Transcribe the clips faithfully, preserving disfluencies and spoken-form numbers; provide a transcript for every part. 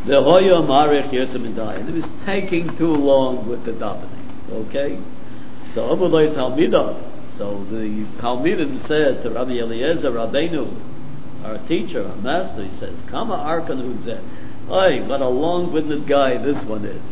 The Hoya Marich Yosem Dayan. It was taking too long with the davening. Okay? So Amulay Talmidah. So the Talmidim said to Rabbi Eliezer Rabbeinu, our teacher, our master, he says, Kama Arkan Huzeh. Ay, what a long-winded guy this one is.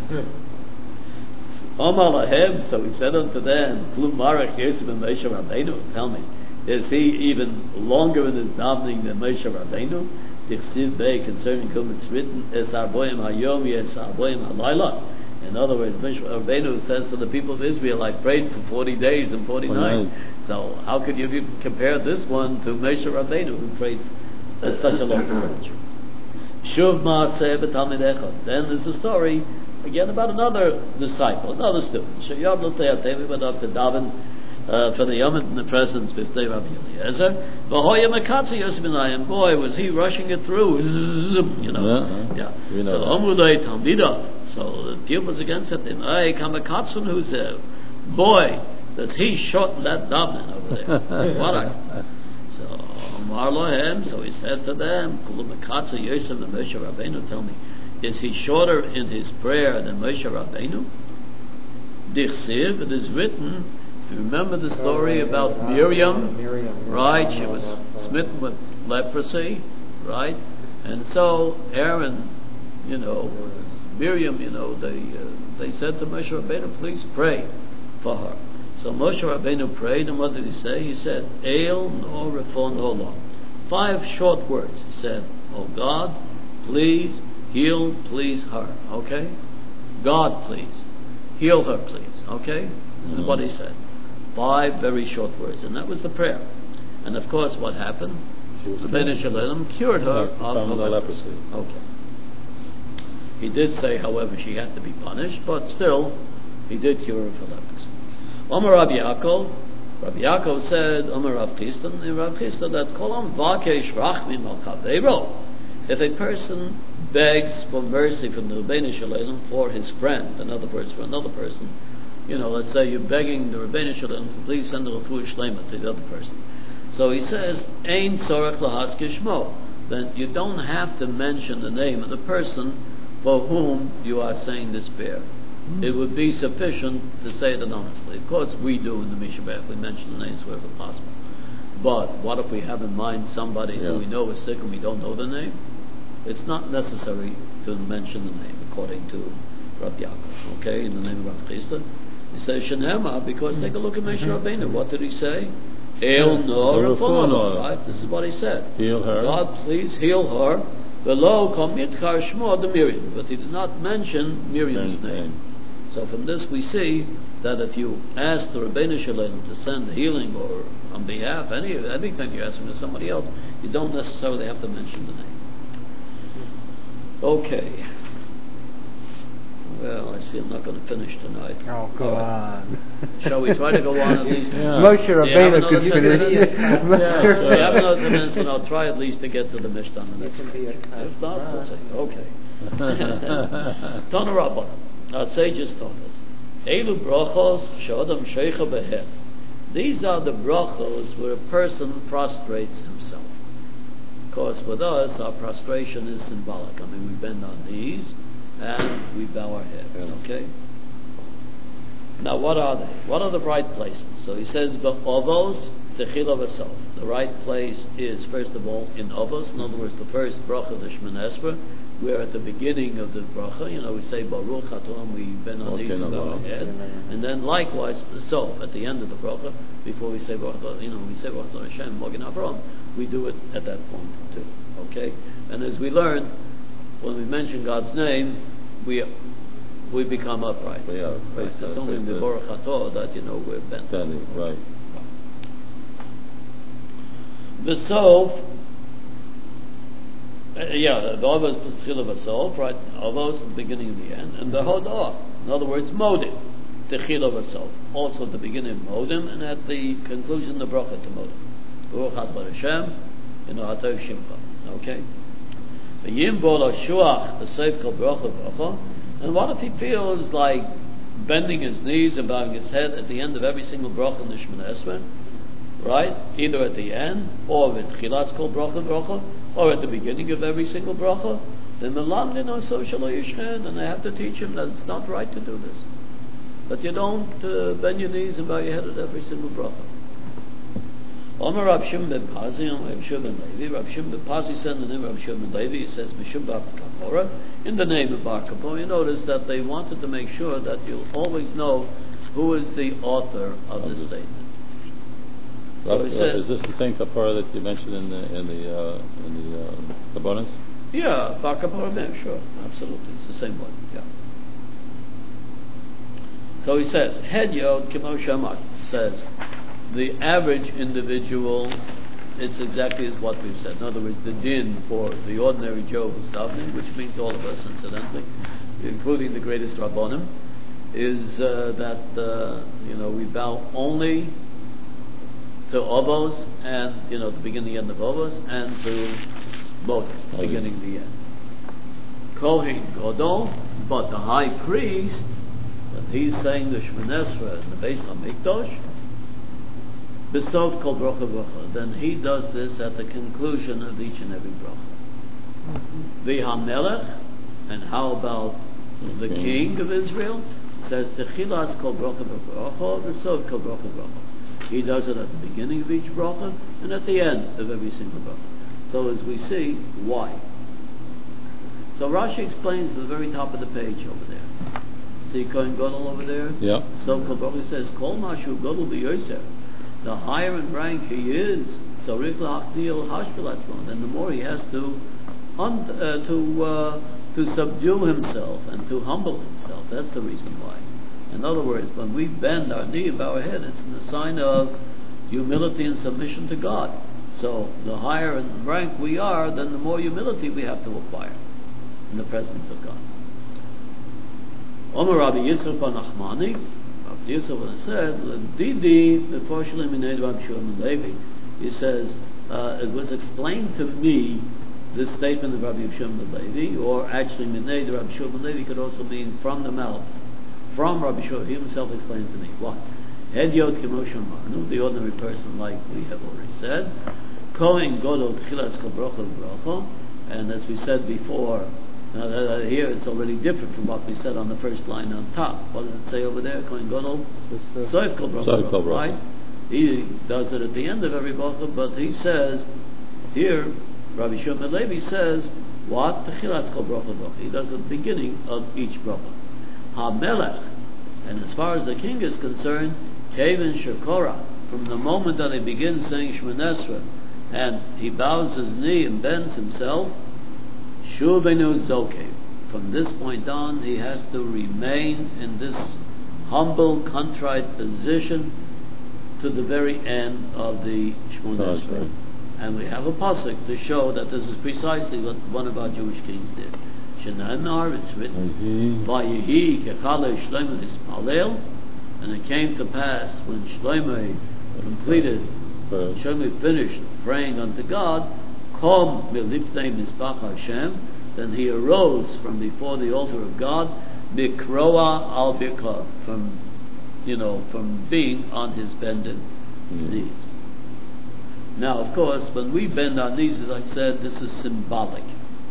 Omar Lahem, so he said unto them, Klum Marich Yosef and Moshe Rabbeinu. Tell me, is he even longer in his davening than Moshe Rabbeinu? Tichsiv Bey concerning whom it's written, Es Arboim Hayom, Yes Arboim Halayla. In other words, Moshe Rabbeinu says to the people of Israel, I prayed for forty days and forty nights. So how could you compare this one to Moshe Rabbeinu who prayed at such a long stretch? Shuv Ma'aseh B'Talmid Echad. Then there's a story again about another disciple, another student. Sheyab L'Teyateh, we went up to daven uh, for the Yom in the presence with Rabbi Eliezer. V'hoya Mekatzi Yosef B'Nayim. Boy, was he rushing it through. You know. Yeah. yeah. So Amudei Talmida. So the pupils again said to him, Hey, Kamakatzun who's there? Boy, does he short that davening over there? What a... So Amar Lohem, so he said to them, Kulumekatzi Yosef and Moshe Rabbeinu, tell me, is he shorter in his prayer than Moshe Rabbeinu? Dichsiv, it is written, if you remember the story about Miriam, right? She was smitten with leprosy, right? And so Aaron, you know, Miriam, you know, they uh, they said to Moshe Rabbeinu, please pray for her. So Moshe Rabbeinu prayed, and what did he say? He said, El no refon olam. Five short words. He said, Oh God, please heal, please her. Okay? God, please. Heal her, please. Okay? This is what he said. Five very short words. And that was the prayer. And of course, what happened? The Bnei Shalom cured her of her leprosy. Okay. He did say, however, she had to be punished, but still, he did cure her for leprosy. Omer Rabbi Yaakov, Rabbi Yaakov said, Omer Rav Chisda, in Rav Chisda, that Kolam Vakesh Rachmin Al Chaveiro. If a person begs for mercy from the Rebbeinu Shalom for his friend, in other words, for another person, you know, let's say you're begging the Rebbeinu Shalom to please send a refuah shlema to the other person. So he says, Ein tzorech lahaskir shmo. Then you don't have to mention the name of the person for whom you are saying this prayer. Mm-hmm. It would be sufficient to say it anonymously. Of course, we do in the Mishabeh, we mention the names wherever possible. But what if we have in mind somebody yeah. who we know is sick and we don't know the name? It's not necessary to mention the name, according to Rabbi Yaakov. Okay, in the name of Rav Chisda, he says Shenema, because take a look at Moshe Rabbeinu. What did he say? Heal no Rabbanu. Right, this is what he said. Heal her. God, please heal her. Below Komitkar Shmo the Miriam, but he did not mention Miriam's name. So from this we see that if you ask the Rebbeinu Shalom to send healing or on behalf, any anything you're asking to somebody else, you don't necessarily have to mention the name. Okay. Well, I see I'm not going to finish tonight. Oh, go on. Shall we try to go on at least? Yeah. Moshe Rabbeinu could finish. Yeah, so we have another ten minutes, and I'll try at least to get to the Mishnah on the next one. If not, we'll say, okay. Tana Rabbah. Our sages taught us. Elu brachos shodam sheicha behet. These are the brachos where a person prostrates himself. Of course, with us, our prostration is symbolic. I mean, we bend our knees and we bow our heads. Yeah. Okay. Now, what are they? What are the right places? So he says, "But ovos techila v'sof." The right place is, first of all, in ovos. In other words, the first bracha, the Shemona Esrei. We're at the beginning of the bracha. You know, we say Baruch Atom, we bend our knees and bow our head, and then likewise the sof at the end of the bracha. Before we say Baruch, you know, we say Baruch Hashem, Magen Avraham. We do it at that point too. Okay, and as we learned, when we mention God's name, we we become upright. We are. Right. It's right. Only in the Baruch Ato that you know we're bent. Standing, right. The sof. Uh, yeah, the Avos plus Tchila V'Sof, right? Avos at the beginning and the end, and the Hodah. In other words, Modim, Tchila V'Sof. Also at the beginning of Modim, and at the conclusion the bracha to Modim. Baruch Atah Hashem, you know, Atah Shimcha. Okay. V'yim bo lo shuach the seif kol bracha bracha. And what if he feels like bending his knees and bowing his head at the end of every single bracha in the Shemona Esrei? Right? Either at the end, or with Chilat's called bracha bracha, or at the beginning of every single bracha. then Melamdin on social Yishchen, and they have to teach him that it's not right to do this. That you don't uh, bend your knees and bow your head at every single bracha. Omer Rab Shimon ben Pazi, Omer Rab Shimon ben Levi. Rab Shimon ben Pazi said in the name of Rab Shimon ben Levi, he says, Mishum Bar Kapora, in the name of Bar Kapora. You notice that they wanted to make sure that you'll always know who is the author of this statement. So Rab, he says, is this the same kapara that you mentioned in the in the uh, in the uh, Kabbanis? Yeah, Bar Kapora, yeah, sure, absolutely, it's the same one. Yeah. So he says, Head Yod Kimo Shamar says, the average individual, it's exactly as what we've said. In other words, the din for the ordinary Joe who's davening, which means all of us incidentally, including the greatest Rabbonim, is uh, that uh, you know we bow only to Ovos and you know the beginning and end of Ovos, and to Bodhi, beginning and the end. Kohen Godol, but the high priest, when he's saying the Shemoneh Esrei in the Beis HaMikdash, Besov Kol Bracha Bracha, then he does this at the conclusion of each and every bracha. The HaMelech, and how about the king of Israel, says Techilas Kol Bracha Bracha, Besov Kol Bracha Bracha. He does it at the beginning of each bracha and at the end of every single bracha. So as we see, why? So Rashi explains at the very top of the page over there. See Kohen Gadol over there? Yeah. So Kol Bracha says, Kol Mashu Gadol B'Yosef. The higher in rank he is, so then the more he has to un- uh, to uh, to subdue himself and to humble himself. That's the reason why. In other words, when we bend our knee and bow our head, it's in the sign of humility and submission to God. So the higher in rank we are, then the more humility we have to acquire in the presence of God. Omer Rabbi Yitzchak bar Nachmani, Rabbi Yitzchak said, Didi b'forshli minei Rabbi Shimon ben Levi. He says, uh, it was explained to me, this statement of Rabbi Shimon ben Levi, or actually minei Rabbi Shimon ben Levi could also mean from the mouth, from Rabbi Shimon. He himself explained to me what? Head Yod Kimo Shamar, the ordinary person, like we have already said. Kohen Gadol Tchilas Kol Bracha Bracha, and as we said before, now uh, here it's already different from what we said on the first line on top. What does it say over there? Kohen Gadol Soif Kol Bracha Bracha, right? He does it at the end of every bracha, but he says here, Rabbi Shimon ben Levi says, what? Tchilas Kol Bracha Bracha. He does it at the beginning of each bracha. HaMelech, and as far as the king is concerned, Kevin Shekora, from the moment that he begins saying Shemoneh Esrei, and he bows his knee and bends himself, Shuvenu Zokev. From this point on, he has to remain in this humble, contrite position to the very end of the Shemoneh Esrei. And we have a pasuk to show that this is precisely what one of our Jewish kings did. Shenamar, it's written, Vayehi kechale Shlomo Hispalel, and it came to pass when Shlomo completed, Shlomo finished praying unto God, Kom milifnei mizbach Hashem, then he arose from before the altar of God, Bikroa al Bikah, from, you know, from being on his bended mm. knees. Now, of course, when we bend our knees, as I said, this is symbolic.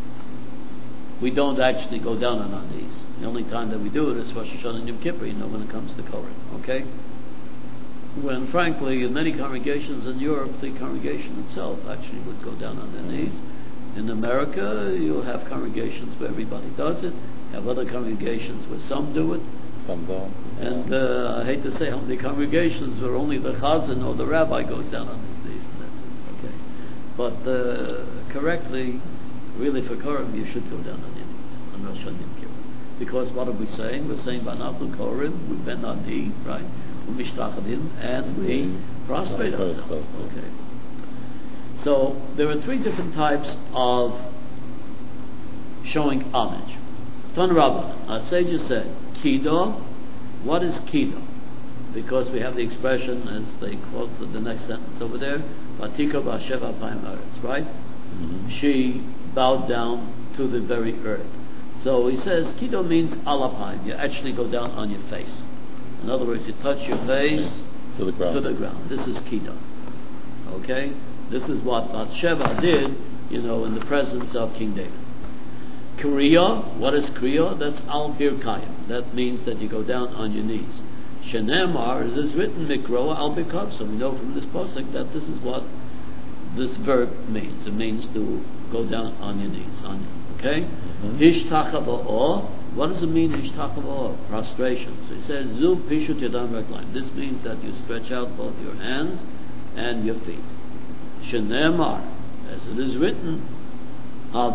We don't actually go down on our knees. The only time that we do it is Rosh Hashanah and Yom Kippur, you know, when it comes to Korah, okay? When, frankly, in many congregations in Europe, the congregation itself actually would go down on their knees. In America, you'll have congregations where everybody does it. You have other congregations where some do it. Some don't. And uh, I hate to say how many congregations where only the chazan or the rabbi goes down on his knees, and that's it, okay? But uh, correctly, really for Korim, you should go down on your knees on Rosh Hashanah Yom Kippur. Because what are we saying? We're saying, Banavlu Korim, we bend our knee, right? We mishtachadim, and we prostrate ourselves, okay? So, there are three different types of showing homage. Ton Rabbah, our sages said, Kido. What is Kido? Because we have the expression, as they quote the next sentence over there, Vatika b'Hasheva pa'im haaretz, right? Mm-hmm. She bowed down to the very earth. So he says, Kido means alapayim. You actually go down on your face. In other words, you touch your face to the ground. To the ground. This is Kido. Okay? This is what Bathsheba did, you know, in the presence of King David. Kriya, what is Kriya? That's al birkayim. That means that you go down on your knees. Shenemar is written mikro al bikav. So we know from this pasuk that this is what this verb means. It means to go down on your knees. On okay. Hishtachava mm-hmm. What does it mean? Hishtachava prostration. So it says zu pishut yadam reglaim. This means that you stretch out both your hands and your feet. Shenemar, as it is written. Right?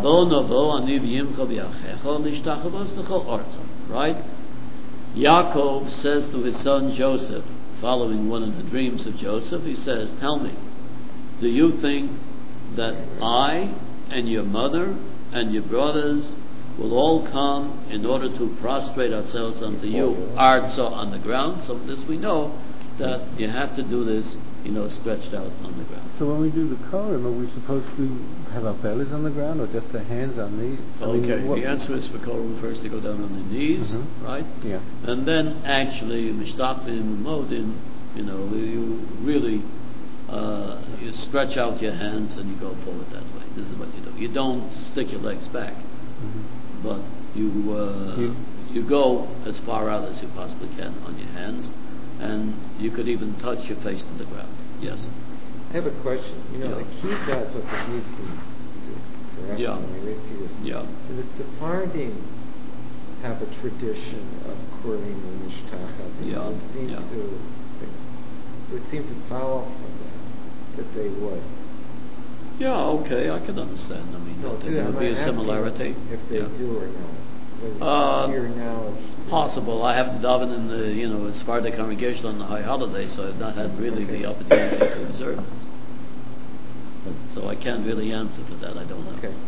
Yaakov says to his son Joseph, following one of the dreams of Joseph, he says, tell me, do you think that I and your mother and your brothers will all come in order to prostrate ourselves unto you, artsa on the ground? So this we know that you have to do this, you know, stretched out on the ground. So when we do the korim, are we supposed to have our bellies on the ground or just our hands on knees? I okay, mean, the answer is for korim first to go down on the knees, mm-hmm. right? Yeah. And then actually, mishtachim, modim, you know, you really, uh, you stretch out your hands and you go forward that way. This is what you do. You don't stick your legs back, mm-hmm. but you, uh, you you go as far out as you possibly can on your hands. And you could even touch your face to the ground. Yes? I have a question. You know, yeah. like he does what the Nisim do, correct? Yeah. I mean, we see this. Yeah. And the Sephardim have a tradition of Kurim and Mishtachah. Yeah. It would seem yeah. to, it would seem to follow from that, that they would. Yeah, okay, I can understand. I mean, no, that there would be a similarity. If they yeah. do or not. Uh, here now possible. I haven't davened in the, you know, as far as the congregation on the high holiday, so I've not had really okay. the opportunity to observe this. So I can't really answer for that. I don't know. Okay.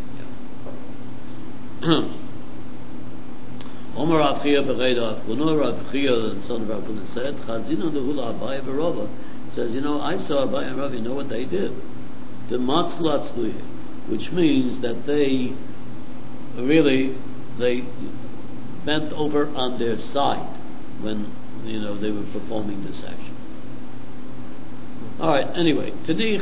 Yeah. Omer Rav Chia Bereda Avkuna, Rav Chia, the son of Rav Kuna, said, Chazinu Lehula Abaye Berova, says, you know, I saw Abaye and Rav, you know what they did? The Matzlat Tzluye, which means that they really they bent over on their side when, you know, they were performing this action. Alright, anyway,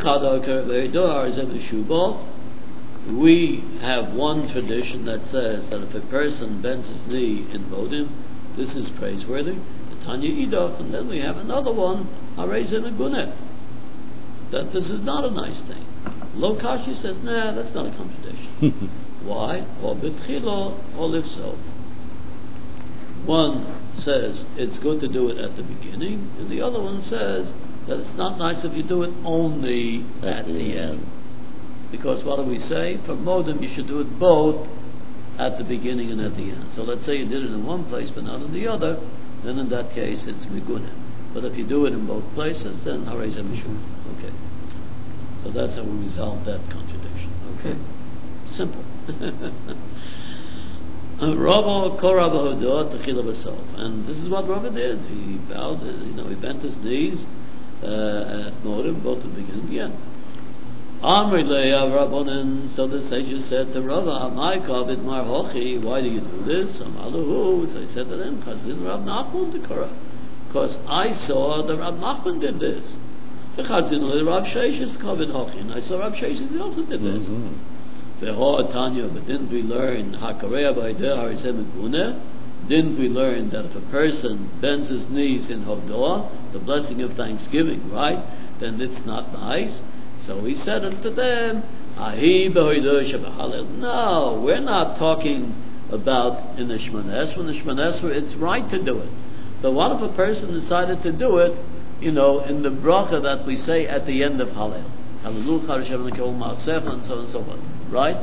we have one tradition that says that if a person bends his knee in Modim, this is praiseworthy. Tanya Idach, and then we have another one, Harezim Agunet, that this is not a nice thing. Lokashi says, nah, that's not a contradiction. Why? Or betchilo, or lifso. One says it's good to do it at the beginning, and the other one says that it's not nice if you do it only at, at the, the end. end. Because what do we say? For Modim, you should do it both at the beginning and at the end. So let's say you did it in one place but not in the other, then in that case it's migunim. But if you do it in both places, then hareza mishum. Okay. So that's how we resolve that contradiction. Okay. Simple. Rava korava hodot techila b'sof, and this is what Rava did. He bowed, you know, he bent his knees uh, at Modim, both at the beginning and the end. Amri le'av Rabbanan, so the sages said to Rava, Amai kavit mar hochi, why do you do this? Amalahu, so he said to them, Chazin Rab Nachman dekora, because I saw that Rab Nachman did this. Chazin le Rab Sheshes kavit hochi, and I saw Rab Sheshes, he also did this. Mm-hmm. Tanya, but didn't we learn didn't we learn that if a person bends his knees in Hodah, the blessing of thanksgiving, right, then it's not nice? So he said unto them, no, we're not talking about in the Shemona Esrei. When the Shemona Esrei, it's right to do it. But what if a person decided to do it, you know, in the bracha that we say at the end of Hallel? Hallelujah, and so on and so forth. Right?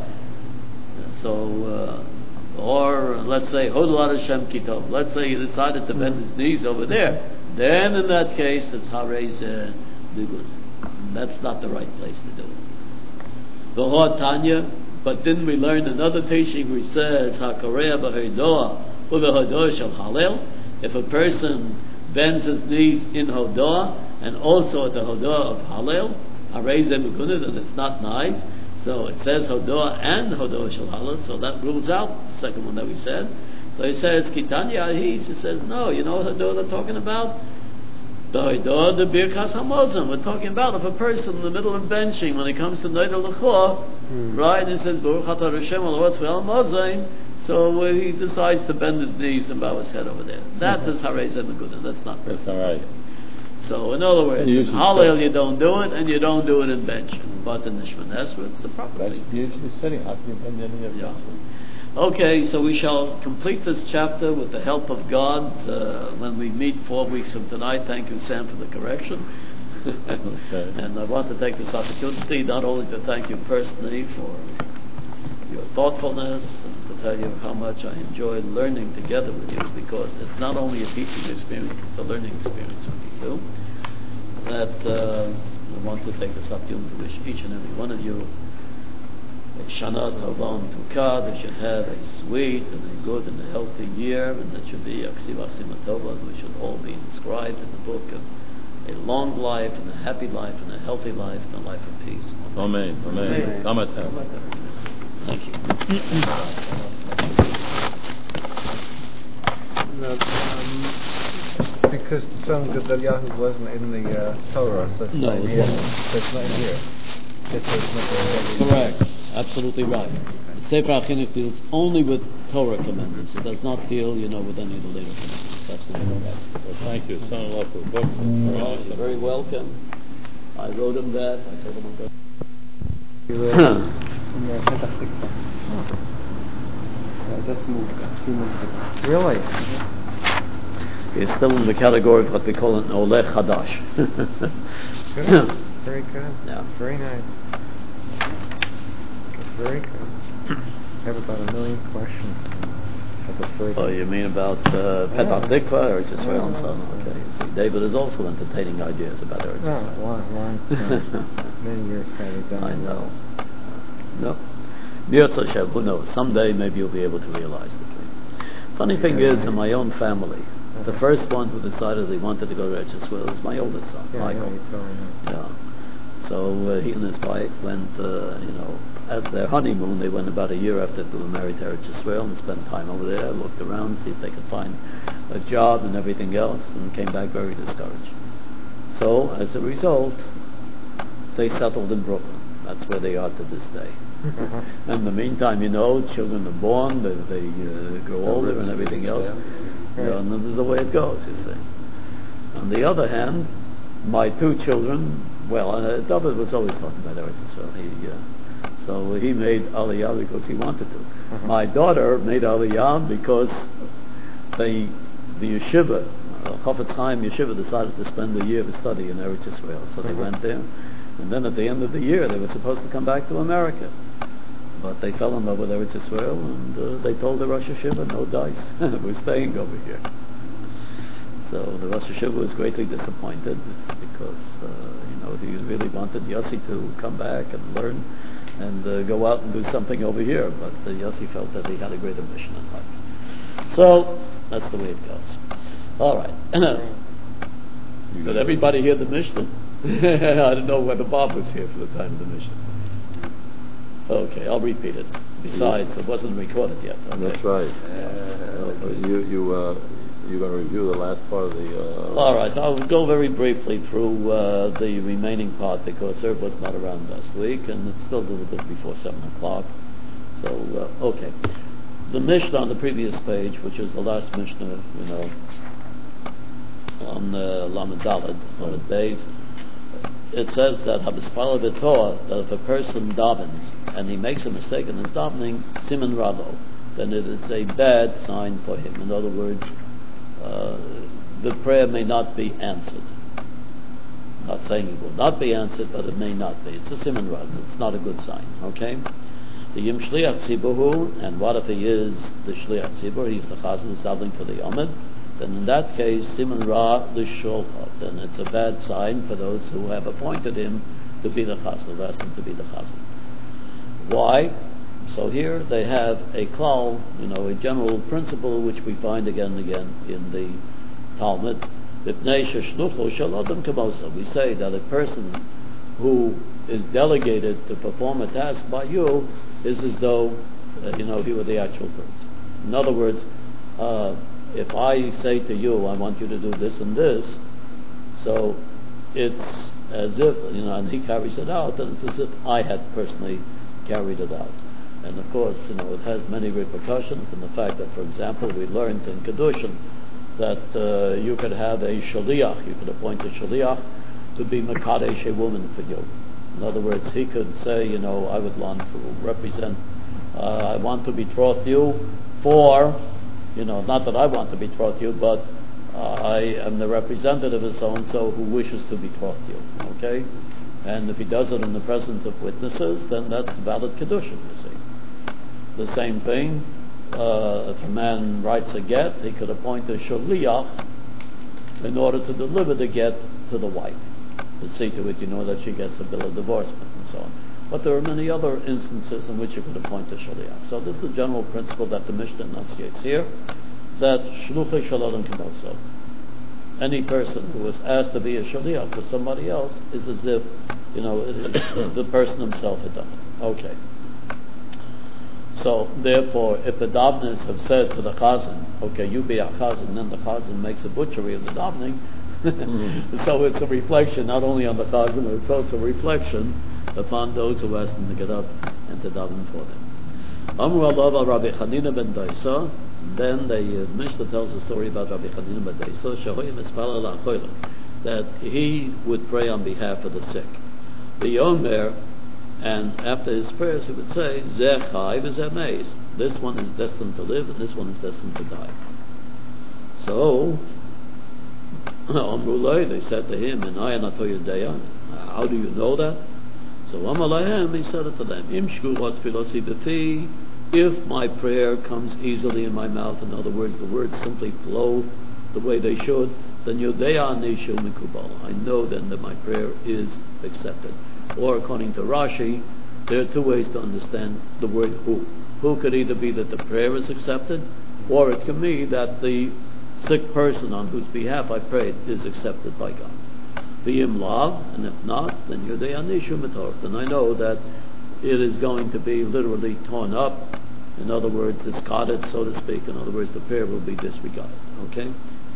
So, uh, or let's say, Hodol Hashem Kitov. Let's say he decided to bend his knees over there. Then in that case, it's Harez Nigun. That's not the right place to do it. The Tanya, but didn't we learn another teaching which says, Hakareya b'Hodah u'b'Hodah shel Halel? If a person bends his knees in Hodah and also at the Hodah of Halel, Harez Nigun, then it's not nice. So it says Hodah and Hodah shel Halel, so that rules out the second one that we said. So he says, Kitanya, he says, no, you know what Hodah they're talking about? The Birkas Hamazon. We're talking about if a person in the middle of benching, when he comes to Neder L'Chor, Mm. right, and he says, Baruch Atah Hashem Eloheinu Tzvei Hamazon, so uh, he decides to bend his knees and bow his head over there. That Mm-hmm. is Harei Zeh Meguda. That's not That's all right. So, in other words, You in usually Hallel say- you don't do it, and you don't do it in benching. But in Nishman Esra, it's the proper That's thing. usually sitting. How can you bend any of Yeah. them? Okay, so we shall complete this chapter with the help of God uh, when we meet four weeks from tonight. Thank you, Sam, for the correction. Okay. And I want to take this opportunity not only to thank you personally for your thoughtfulness and to tell you how much I enjoy learning together with you, because it's not only a teaching experience, it's a learning experience for me too. That uh, I want to take this opportunity to wish each and every one of you a Shana Tova U'Tuka, that should have a sweet and a good and a healthy year, and that should be Aksiv Asima Tova, we should all be inscribed in the book of a long life and a happy life and a healthy life and a life of peace. Amen. Amen. Kamatem. Thank you. No, um, because Tzom Gedalia wasn't in the uh, Torah, so it's No, not in it here. wasn't. So it's not in here. It's, it's not in Correct. Absolutely right. The Sefer HaChinuch deals only with Torah commandments. It does not deal, you know, with any of the later commandments. Absolutely right. Well, thank you. Son in law for the books. Oh, you're very welcome. I wrote him that. I told him I'm going. You were in the Petah Tikva. I just moved a few months ago. Really? He's still in the category of what we call an Olech Hadash. Good. Very good. Yeah. It's very nice. It's very good. I have about a million questions. I prefer Oh, you mean about uh, Petah Tikva or Eretz Yisrael and so on? Okay. You see, David is also entertaining ideas about Eretz No, Yisrael. long, long time. Many years having done I it. know. No. B'yotz Hashem, who knows? Someday maybe you'll be able to realize the dream. Funny thing Very is, nice. in my own family, the Okay. first one who decided he wanted to go to Eretz Yisrael is my oldest son, Yeah, I know, Michael. you told me that. Yeah. So uh, he and his wife went, uh, you know, at their honeymoon. They went about a year after they were married to Eretz Yisrael and spent time over there, looked around, see if they could find a job and everything else, and came back very discouraged. So as a result, they settled in Brooklyn. That's where they are to this day. Uh-huh. In the meantime, you know, children are born, they, they uh, grow older and everything else. You know, and this is the way it goes, you see. On the other hand, my two children, well, uh, David was always talking about Eretz Yisrael. He, uh, so he made Aliyah because he wanted to. Uh-huh. My daughter made Aliyah because they, the yeshiva, uh, Chofetz Chaim Yeshiva, decided to spend a year of study in Eretz Yisrael. So they Uh-huh. went there. And then at the end of the year, they were supposed to come back to America. But they fell in love with Eretz Yisrael, and uh, they told the Rosh Hashiva, no dice, we're staying over here. So the Rosh Hashiva was greatly disappointed because, uh, you know, he really wanted Yossi to come back and learn and uh, go out and do something over here. But uh, Yossi felt that he had a greater mission in life. So that's the way it goes. All right. Did everybody hear the Mishnah? I don't know whether Bob was here for the time of the Mishnah. Okay, I'll repeat it. Besides, it wasn't recorded yet. Okay. That's right. Uh, you you uh, you're going to review the last part of the. Uh, All right, I'll go very briefly through uh, the remaining part because Herb was not around last week, and it's still a little bit before seven o'clock. So uh, okay, the Mishnah on the previous page, which is the last Mishnah, you know, on uh, Lamed Daled, on the days. It says that Habispala V'Torah, that if a person davens and he makes a mistake in his davening, Siman Rado, then it is a bad sign for him. In other words, uh, the prayer may not be answered. I'm not saying it will not be answered, but it may not be. It's a Siman Rado. It's not a good sign. Okay? The Yim Shliach Tzibuhu, and what if he is the Shliach Tzibur, he's the Chazan who's davening for the Yomid, then in that case, Siman Ra L'Sholcha, then it's a bad sign for those who have appointed him to be the Chazan, asked him to be the Chazan. Why? So here they have a klal, you know, a general principle which we find again and again in the Talmud. B'pnei sheshlucho shel adam kamosa. We say that a person who is delegated to perform a task by you is as though, uh, you know, he were the actual person. In other words, uh, if I say to you, I want you to do this and this, So it's as if, you know, and he carries it out, and it's as if I had personally carried it out. And of course, you know, it has many repercussions in the fact that, for example, we learned in Kedushin that uh, you could have a shaliach, you could appoint a shaliach to be mekadesh, a woman for you. In other words, he could say, you know, I would want to represent, uh, I want to betroth you for, you know, not that I want to betroth you, but uh, I am the representative of so-and-so who wishes to betroth you, okay? And if he does it in the presence of witnesses, then that's valid Kedushin, you see. The same thing, uh, if a man writes a get, he could appoint a shaliach in order to deliver the get to the wife, to see to it, you know, that she gets a bill of divorcement and so on. But there are many other instances in which you could appoint a shaliach. So this is the general principle that the Mishnah enunciates here, that shluchei shalom kimoso. Any person who is asked to be a shaliach for somebody else is as if, you know, it is the person himself had done it. Okay. So, therefore, if the daveners have said to the chazan, okay, you be a chazan, then the chazan makes a butchery of the davening, mm-hmm. So it's a reflection not only on the chazan, but it's also a reflection upon those who ask them to get up and to daven for them. Amru Allah Rabbi Chanina ben Daisa, then the uh, Mishnah tells a story about Rabbi Chanina ben Daisa, Shahoyim Espalal Achoyla, that he would pray on behalf of the sick. The Yomer, and after his prayers he would say, Zeh chai v'zeh meis. This one is destined to live and this one is destined to die. So, Amrullah, they said to him, how do you know that? So Amalahem, he said it to them, Im shkurat filosi b'fi, if my prayer comes easily in my mouth, in other words, the words simply flow the way they should, then Yodea Nishu Mikubal. I know then that my prayer is accepted. Or according to Rashi, there are two ways to understand the word who. Who could either be that the prayer is accepted, or it can be that the sick person on whose behalf I prayed is accepted by God. V'yim lav, and if not, then Yodea Nishu Mitorach. Then I know that it is going to be literally torn up. In other words, discarded, so to speak. In other words, the prayer will be disregarded. Okay?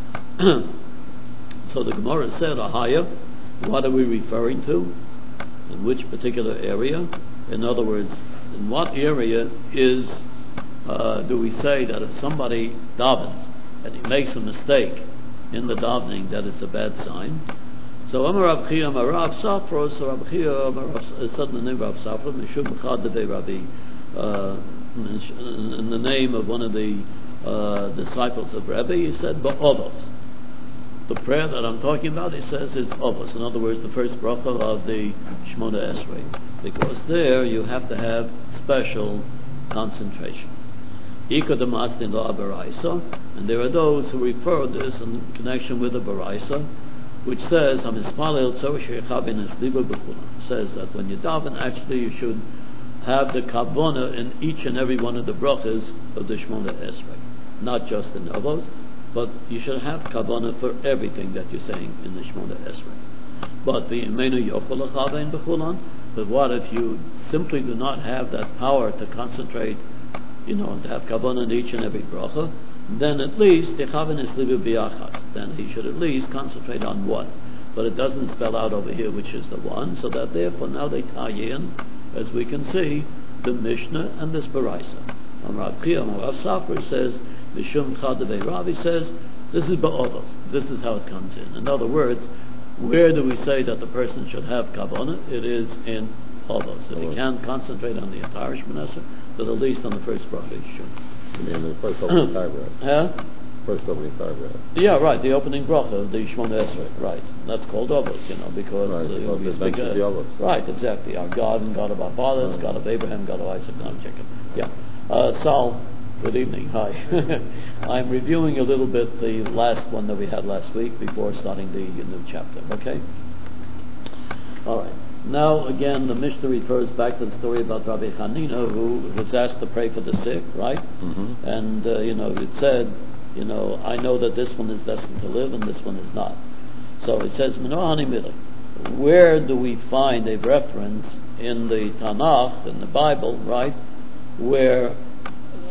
So the Gemara said, Ahaya, what are we referring to? In which particular area? In other words, in what area is uh, do we say that if somebody davens and he makes a mistake in the davening, that it's a bad sign? So Amar Rav Chia Amar Rav Safra, so Rav Chia said the name Rav Safra, Mishum Chad Devei Rabbi, in the name of one of the uh, disciples of Rabbi, he said, Ba'ovos. The prayer that I'm talking about, he says, is Ovos. In other words, the first bracha of the Shemona Esrei. Because there you have to have special concentration. And there are those who refer this in connection with the Baraisa, which says, it says that when you daven, actually you should have the kavona in each and every one of the brachas of the Shemona Esrei. Not just in Ovos, but you should have kavana for everything that you're saying in the Shemona Esrei. But the imenu yochol achavein b'chulan. But what if you simply do not have that power to concentrate, you know, and to have kavana in each and every bracha? Then at least techaven is livu b'yachas. Then he should at least concentrate on one. But it doesn't spell out over here which is the one, so that therefore now they tie in, as we can see, the Mishnah and this Baraisa. On Rav Chia, Rav Safra says, Mishum Chadavei Ravi says, this is Ba'ovos. This is how it comes in. In other words, where do we say that the person should have Kavanah? It is in Ovos. If he can't concentrate on the entire Shmoneh, but at least on the first bracha he should. You mean the first opening paragraph? Huh? First opening paragraph. Yeah, right, the opening bracha of the Shmoneh Esrei, right. That's called Ovos, you know, because... Right, uh, because we it speak, mentions uh, the Ovos. Right, exactly. Our God and God of our fathers, Right. God of Abraham, God of Isaac, God of Jacob. Yeah. Uh, Sal, good evening. Hi. I'm reviewing a little bit the last one that we had last week before starting the new chapter. Okay? All right. Now, again, the Mishnah refers back to the story about Rabbi Chanina, who was asked to pray for the sick, right? Mm-hmm. And, uh, you know, it said, you know, I know that this one is destined to live and this one is not. So it says, where do we find a reference in the Tanakh, in the Bible, right, where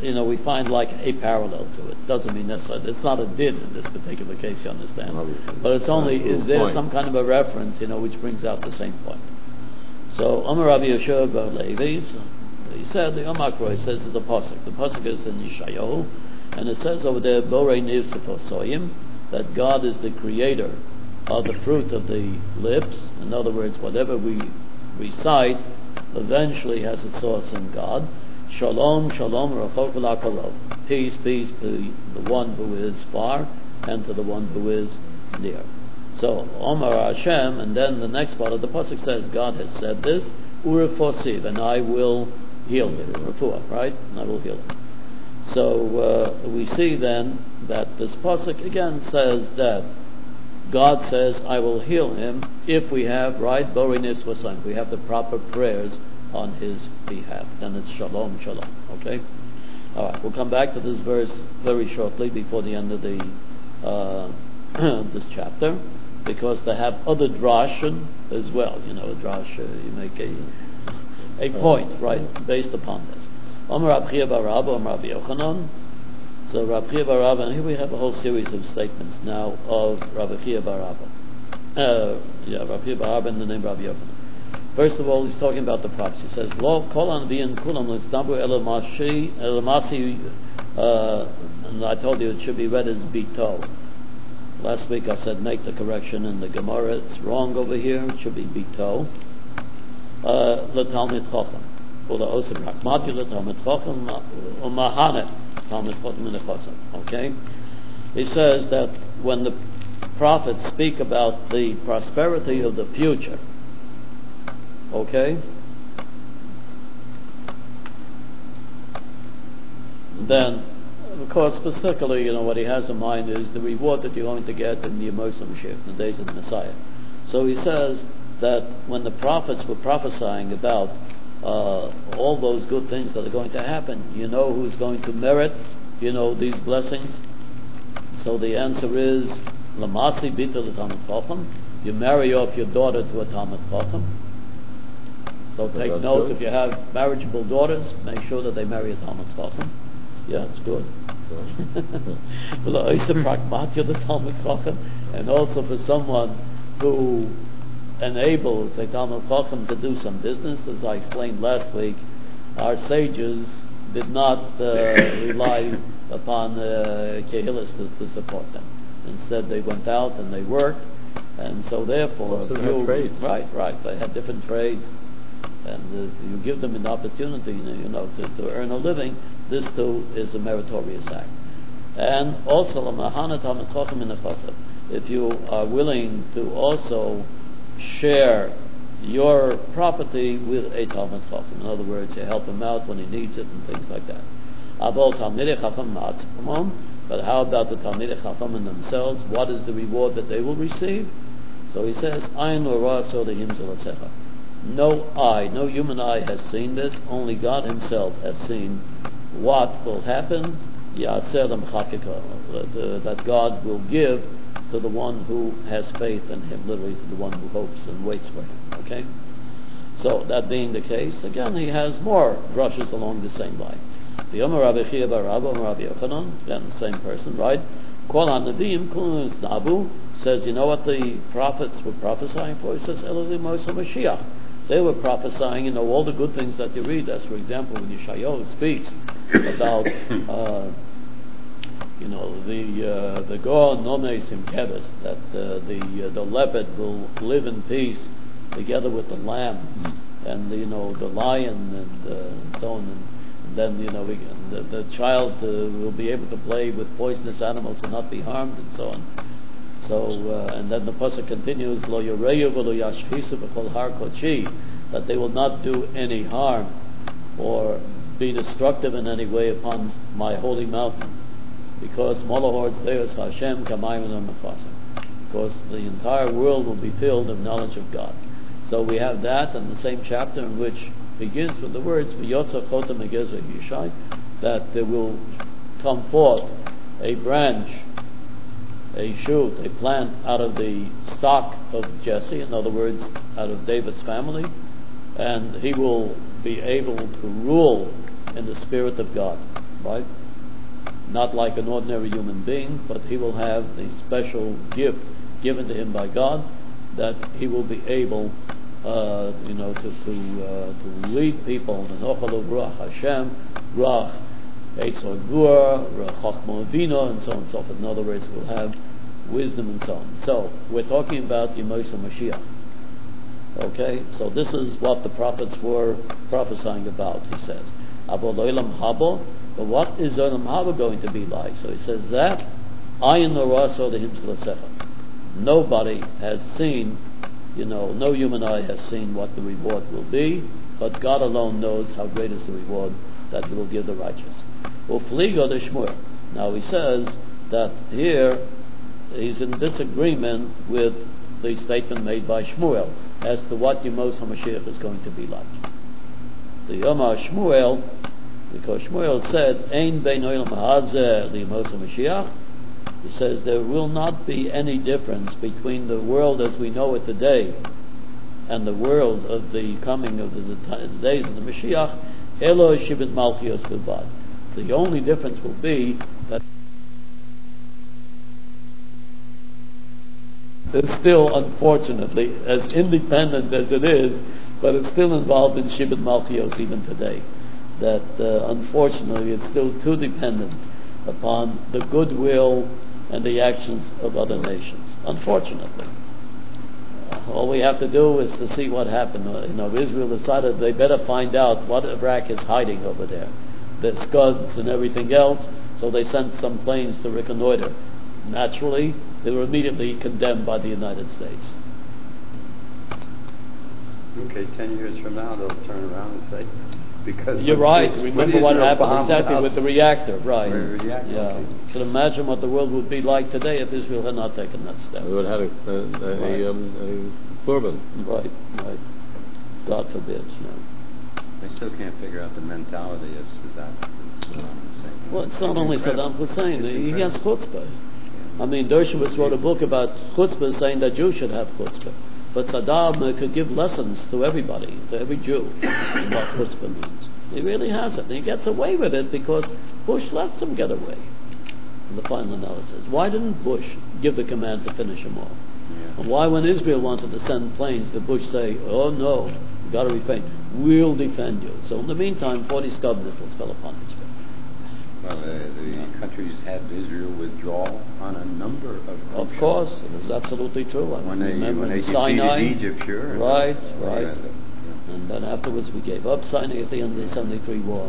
you know, we find like a parallel to it. Doesn't mean necessarily, it's not a did in this particular case, you understand? Obviously. But it's only, Right. is there Point. some kind of a reference, you know, which brings out the same point. So, Amar Rabbi Yeshua bar Levi, he said, the Omar Kroy says it's a pasuk. The pasuk is in Yeshayahu, and it says over there, Borei Nivsifosoyim, that God is the creator of the fruit of the lips. In other words, whatever we recite eventually has its source in God. Shalom, shalom, rachok v'lakarov. Peace, peace to the one who is far and to the one who is near. So, Omar Hashem, and then the next part of the pasuk says, God has said this, Urefosiv, and I will heal him. Refuah, right? And I will heal him. So, uh, we see then that this pasuk again says that God says, I will heal him if we have, right, Borinis Wasam, we have the proper prayers on his behalf. Then it's Shalom, Shalom. Okay? Alright, we'll come back to this verse very shortly before the end of the uh, this chapter, because they have other drashin as well. You know, a drash, uh, you make a a point, right, based upon this. Omar Rabbi Chia bar Rabba, Omar Rabbi Yochanan. So Rabbi Chia bar Rabba, and here we have a whole series of statements now of Rabbi Chia bar Rabba. Uh, yeah, Rabbi Chia bar Rabba in the name of Rabbi Yochanan. First of all, he's talking about the prophets. He says, "Lo kol anbiyin kulam l'tzdabu elamasi elamasi." And I told you it should be read as bito. Last week I said make the correction in the Gemara. It's wrong over here. It should be bito. L'talmid chacham. Okay? He says that when the prophets speak about the prosperity of the future, okay, then of course specifically, you know, what he has in mind is the reward that you're going to get in the Yemosah Mashiach, in the days of the Messiah. So he says that when the prophets were prophesying about uh, all those good things that are going to happen, you know who's going to merit, you know, these blessings? So the answer is, Lamasi bita l'talmid chacham. You marry off your daughter to a talmid chacham. So take That's note, good. if you have marriageable daughters, make sure that they marry a talmid chacham. Yeah, it's good. And also for someone who enables a talmid chacham to do some business, as I explained last week, our sages did not uh, rely upon uh, kehilas to, to support them. Instead, they went out and they worked, and so therefore, Most of them you, had trades. right, right, they had different trades, and uh, you give them an opportunity, you know, to, to earn a living. This too is a meritorious act. And also, if you are willing to also share your property with a talmid chacham, in other words, you help him out when he needs it and things like that. But how about the talmidei chacham themselves? What is the reward that they will receive? So he says, "Ayin ora sodehim zelasecha." No eye, no human eye has seen this. Only God Himself has seen what will happen. That God will give to the one who has faith in Him, literally to the one who hopes and waits for Him. Okay? So that being the case, again, he has more drushes along the same line. The Omar Rabbi Chia bar Rabba, Omar Rabbi Yochanan, again the same person, right? Kol HaNeviim Kulun Nabu says, you know what the prophets were prophesying for? He says, Eloi Moshe Mashiach. They were prophesying, you know, all the good things that you read. As for example, when Yeshayahu speaks about, uh, you know, the uh, the Goa Nomes Imkeves, that uh, the uh, the leopard will live in peace together with the lamb, mm-hmm. and the, you know, the lion and, uh, and so on. And, and then, you know, we, and the, the child uh, will be able to play with poisonous animals and not be harmed, and so on. So, uh, and then the pasuk continues, Lo yoreyu v'lo yashchisu b'chol har kodeshi, that they will not do any harm or be destructive in any way upon my holy mountain, because Malahor's Deus Hashem kamayim mefasa, because the entire world will be filled of knowledge of God. So we have that in the same chapter, in which begins with the words V'yotza chotam egezer Yishai, that there will come forth a branch, a shoot, a plant out of the stock of Jesse, in other words, out of David's family, and he will be able to rule in the Spirit of God. right? Not like an ordinary human being, but he will have the special gift given to him by God that he will be able, uh, you know, to to, uh, to lead people. V'nochalu ruach Hashem, ruach Eitzor Gur, ruach Chochma Avino, and so on and so forth. In other words, we'll have wisdom and so on. So we're talking about Yemosha Mashiach. Okay, so this is what the prophets were prophesying about. He says, "Abo lo'olam habo." But what is Olam Haba going to be like? So he says that Ayin Noraso Lehim Zelasecha. Nobody has seen, you know, no human eye has seen what the reward will be, but God alone knows how great is the reward that He will give the righteous. Ufligo de Shmuel. Now he says that here he's in disagreement with the statement made by Shmuel as to what Yemos HaMashiach is going to be like. The Yomar Shmuel, because Shmuel said, Ein bein olam hazeh liyemos HaMashiach, he says there will not be any difference between the world as we know it today and the world of the coming of the, the, the days of the Mashiach, Elo Shibit Malchios Bilbad. The only difference will be that it's still, unfortunately, as independent as it is, but it's still involved in Shibit Malchios even today. That uh, unfortunately it's still too dependent upon the goodwill and the actions of other nations. Unfortunately. Uh, all we have to do is to see what happened. Uh, you know, Israel decided they better find out what Iraq is hiding over there. The Scuds and everything else, so they sent some planes to reconnoiter. Naturally, they were immediately condemned by the United States. Okay, ten years from now they'll turn around and say, because you're right. Remember what happened exactly with the reactor, right? Reactor, yeah. okay. You can imagine what the world would be like today if Israel had not taken that step. We would have had a, a, a, right. a, um, a Bourbon. Right, right. God forbid. Yeah. They still can't figure out the mentality of Saddam Hussein. Well, it's not only Saddam Hussein. It's he has chutzpah. Yeah. I mean, Dershowitz wrote a book about chutzpah, saying that Jews should have chutzpah. But Saddam uh, could give lessons to everybody, to every Jew, in what chutzpah means. He really has it. And he gets away with it because Bush lets him get away. In the final analysis, why didn't Bush give the command to finish him off? Yeah. And why, when Israel wanted to send planes, did Bush say, "Oh no, you got to refrain. We'll defend you"? So in the meantime, forty Scud missiles fell upon Israel. Well, uh, the yeah. countries had Israel withdraw on a number of countries. Of course, it is absolutely true. I when they, remember when they Sinai, Egypt, sure. Right, and, uh, right. Yeah, yeah. And then afterwards we gave up Sinai at the end of the seventy-three war.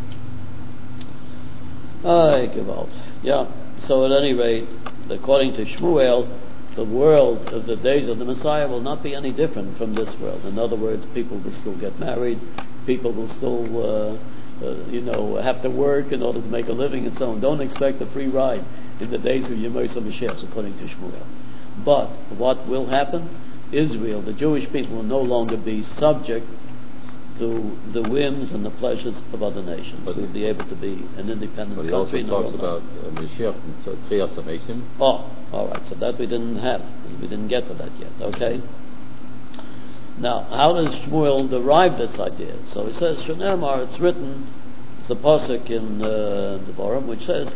I give out. Yeah. So at any rate, according to Shmuel, the world of the days of the Messiah will not be any different from this world. In other words, people will still get married, people will still, uh, uh, you know, have to work in order to make a living and so on. Don't expect a free ride in the days of Yemos HaMashiach, according to Shmuel. But what will happen? Israel, the Jewish people, will no longer be subject to the whims and the pleasures of other nations. But we'll be able to be an independent but he country. also talks about uh, Mashiach, so Trias Amesim. Oh, all right. So that we didn't have. We didn't get to that yet. Okay. Now, how does Shmuel derive this idea? So he says, Shonemar, it's written, it's the pasuk in uh, the Boram, which says,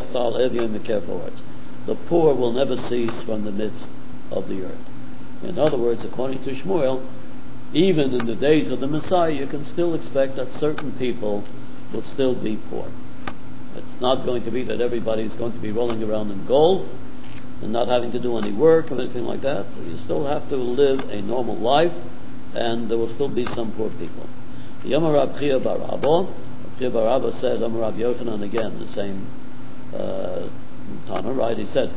the poor will never cease from the midst of the earth. In other words, according to Shmuel, even in the days of the Messiah, you can still expect that certain people will still be poor. It's not going to be that everybody is going to be rolling around in gold and not having to do any work or anything like that. You still have to live a normal life, and there will still be some poor people. The Yom Rab Chia Bar Abba, Chia Bar Abba said, Yom Rab Yochanan, again, the same uh, Tana, right? He said,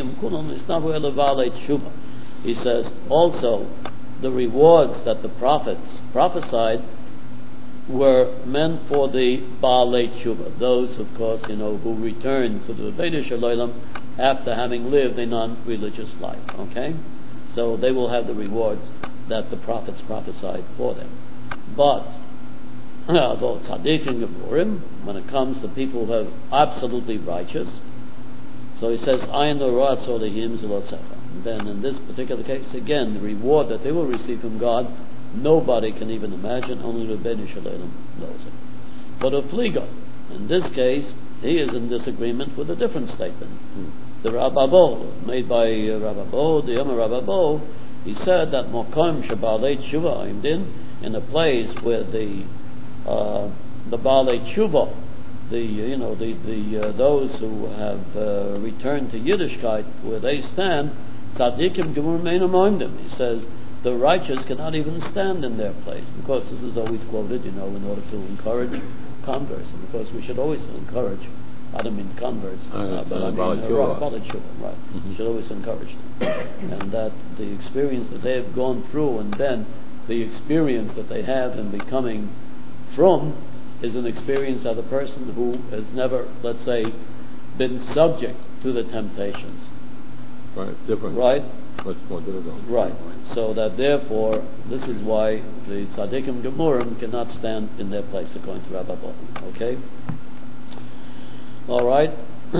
he says, also, the rewards that the prophets prophesied were meant for the Baalei Tshuva, those, of course, you know, who return to the Rebbeinu Shalom after having lived a non-religious life. Okay, so they will have the rewards that the prophets prophesied for them. But although tzaddikim gemurim, when it comes to people who are absolutely righteous, so he says, "Ayin Torah solehim zelotzecha." Then in this particular case, again, the reward that they will receive from God, nobody can even imagine, only Rebbeinu Shalom knows it. But a fliga, In this case, he is in disagreement with a different statement. The Rababo, made by uh, Rababo, the Yom Rababo, he said that Mokom Shabalei Tshuva Imdin, in a place where the uh, the Balei Tshuva, the you know the the uh, those who have uh, returned to Yiddishkeit, where they stand, Tzadikim Gemur Mein among them. He says the righteous cannot even stand in their place. Of course, this is always quoted, you know, in order to encourage converts, and of course we should always encourage. I don't mean converts, uh, uh, but I mean uh, right, right. Mm-hmm. You should always encourage them, and that the experience that they have gone through, and then the experience that they have in becoming from, is an experience of a person who has never, let's say, been subject to the temptations. Right, different. Right? Much more difficult. Right. So that therefore, this is why the Tzadikim Gemurim cannot stand in their place, according to Rabbi Bo. Okay? All right.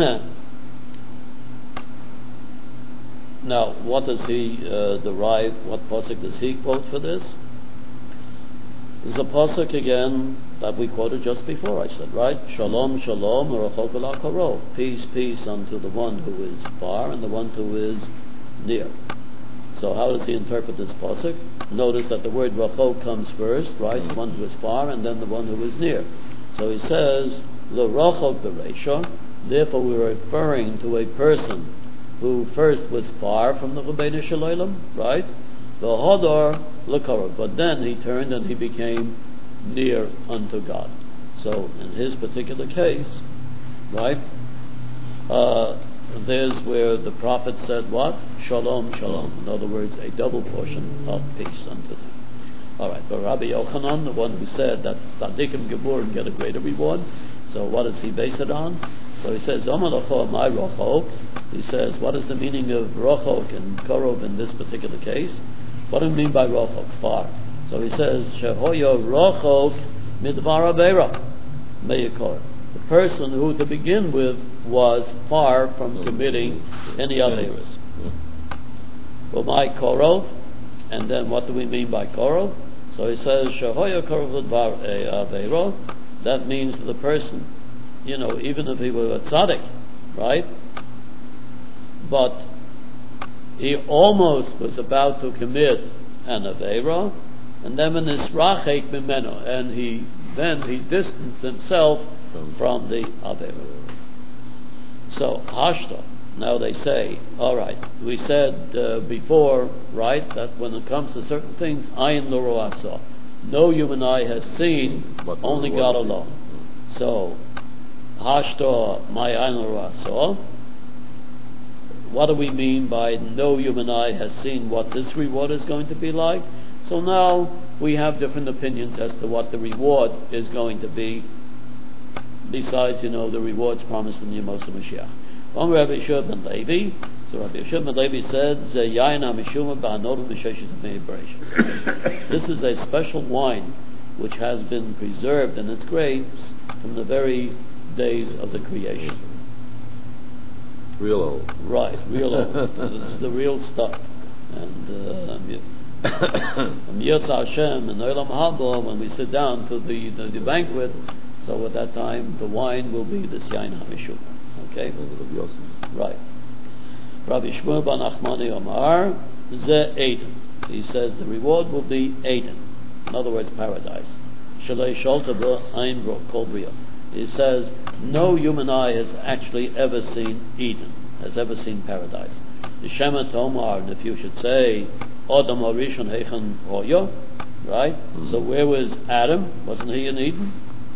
Now, what does he uh, derive? What pasuk does he quote for this? There's a pasuk again that we quoted just before. I said, right? Shalom, shalom, urachok ul karov. Peace, peace unto the one who is far and the one who is near. So, how does he interpret this pasuk? Notice that the word rachok comes first, right? The one who is far and then the one who is near. So he says, l'rachok b'reisha. Therefore, we're referring to a person who first was far from the Rebbeinu Shalom, right? The Hodor l'karov, but then he turned and he became near unto God. So in his particular case, right, uh, there's where the prophet said what? Shalom, shalom. In other words, a double portion of peace unto them. All right, but Rabbi Yochanan, the one who said that Tzadikim Geburim get a greater reward, so what does he base it on? So he says, Omalacho my rochok. He says, what is the meaning of rochok and korov in this particular case? What do you mean by rochok? Far. So he says, Shehoyo rochok midvar avera meyakor. The person who, to begin with, was far from committing any averas. Well, my korov, and then what do we mean by korov? So he says, Shehoyo korov midvar avera. That means the person, you know, even if he were a tzaddik, right? But he almost was about to commit an aveira, and then when nisrachek mimeno, and he then he distanced himself from the aveira. So hashta. Now they say, all right. We said uh, before, right, that when it comes to certain things, ayin lo ro'asa. No human eye has seen, only God alone. So, hashta my ayin lo ro'asa. What do we mean by no human eye has seen what this reward is going to be like? So now we have different opinions as to what the reward is going to be, besides, you know, the rewards promised in the Yemos HaMashiach. From Rabbi Yeshua ben Levi, so Rabbi Yeshua ben Levi said, Yayin HaMishuma ba'anodu m'sheshet ha'mei bereishis. This is a special wine which has been preserved in its grapes from the very days of the creation. Real old. Right, real old. It's the real stuff. And from Yirtzeh Hashem and Olam Haba, when we sit down to the, the, the banquet, so at that time the wine will be this Yain HaMishum. Okay? Right. Rabbi Shmuel ben Nachmani Omar, Ze Eden. He says the reward will be Eden. In other words, paradise. Shalei Sholta B'Ain Kol Bria. He says no human eye has actually ever seen Eden, has ever seen paradise. The Shema Tomar, and if you should say Adam Arishon Heichen Hoyo, right? Mm-hmm. So where was Adam? Wasn't he in Eden?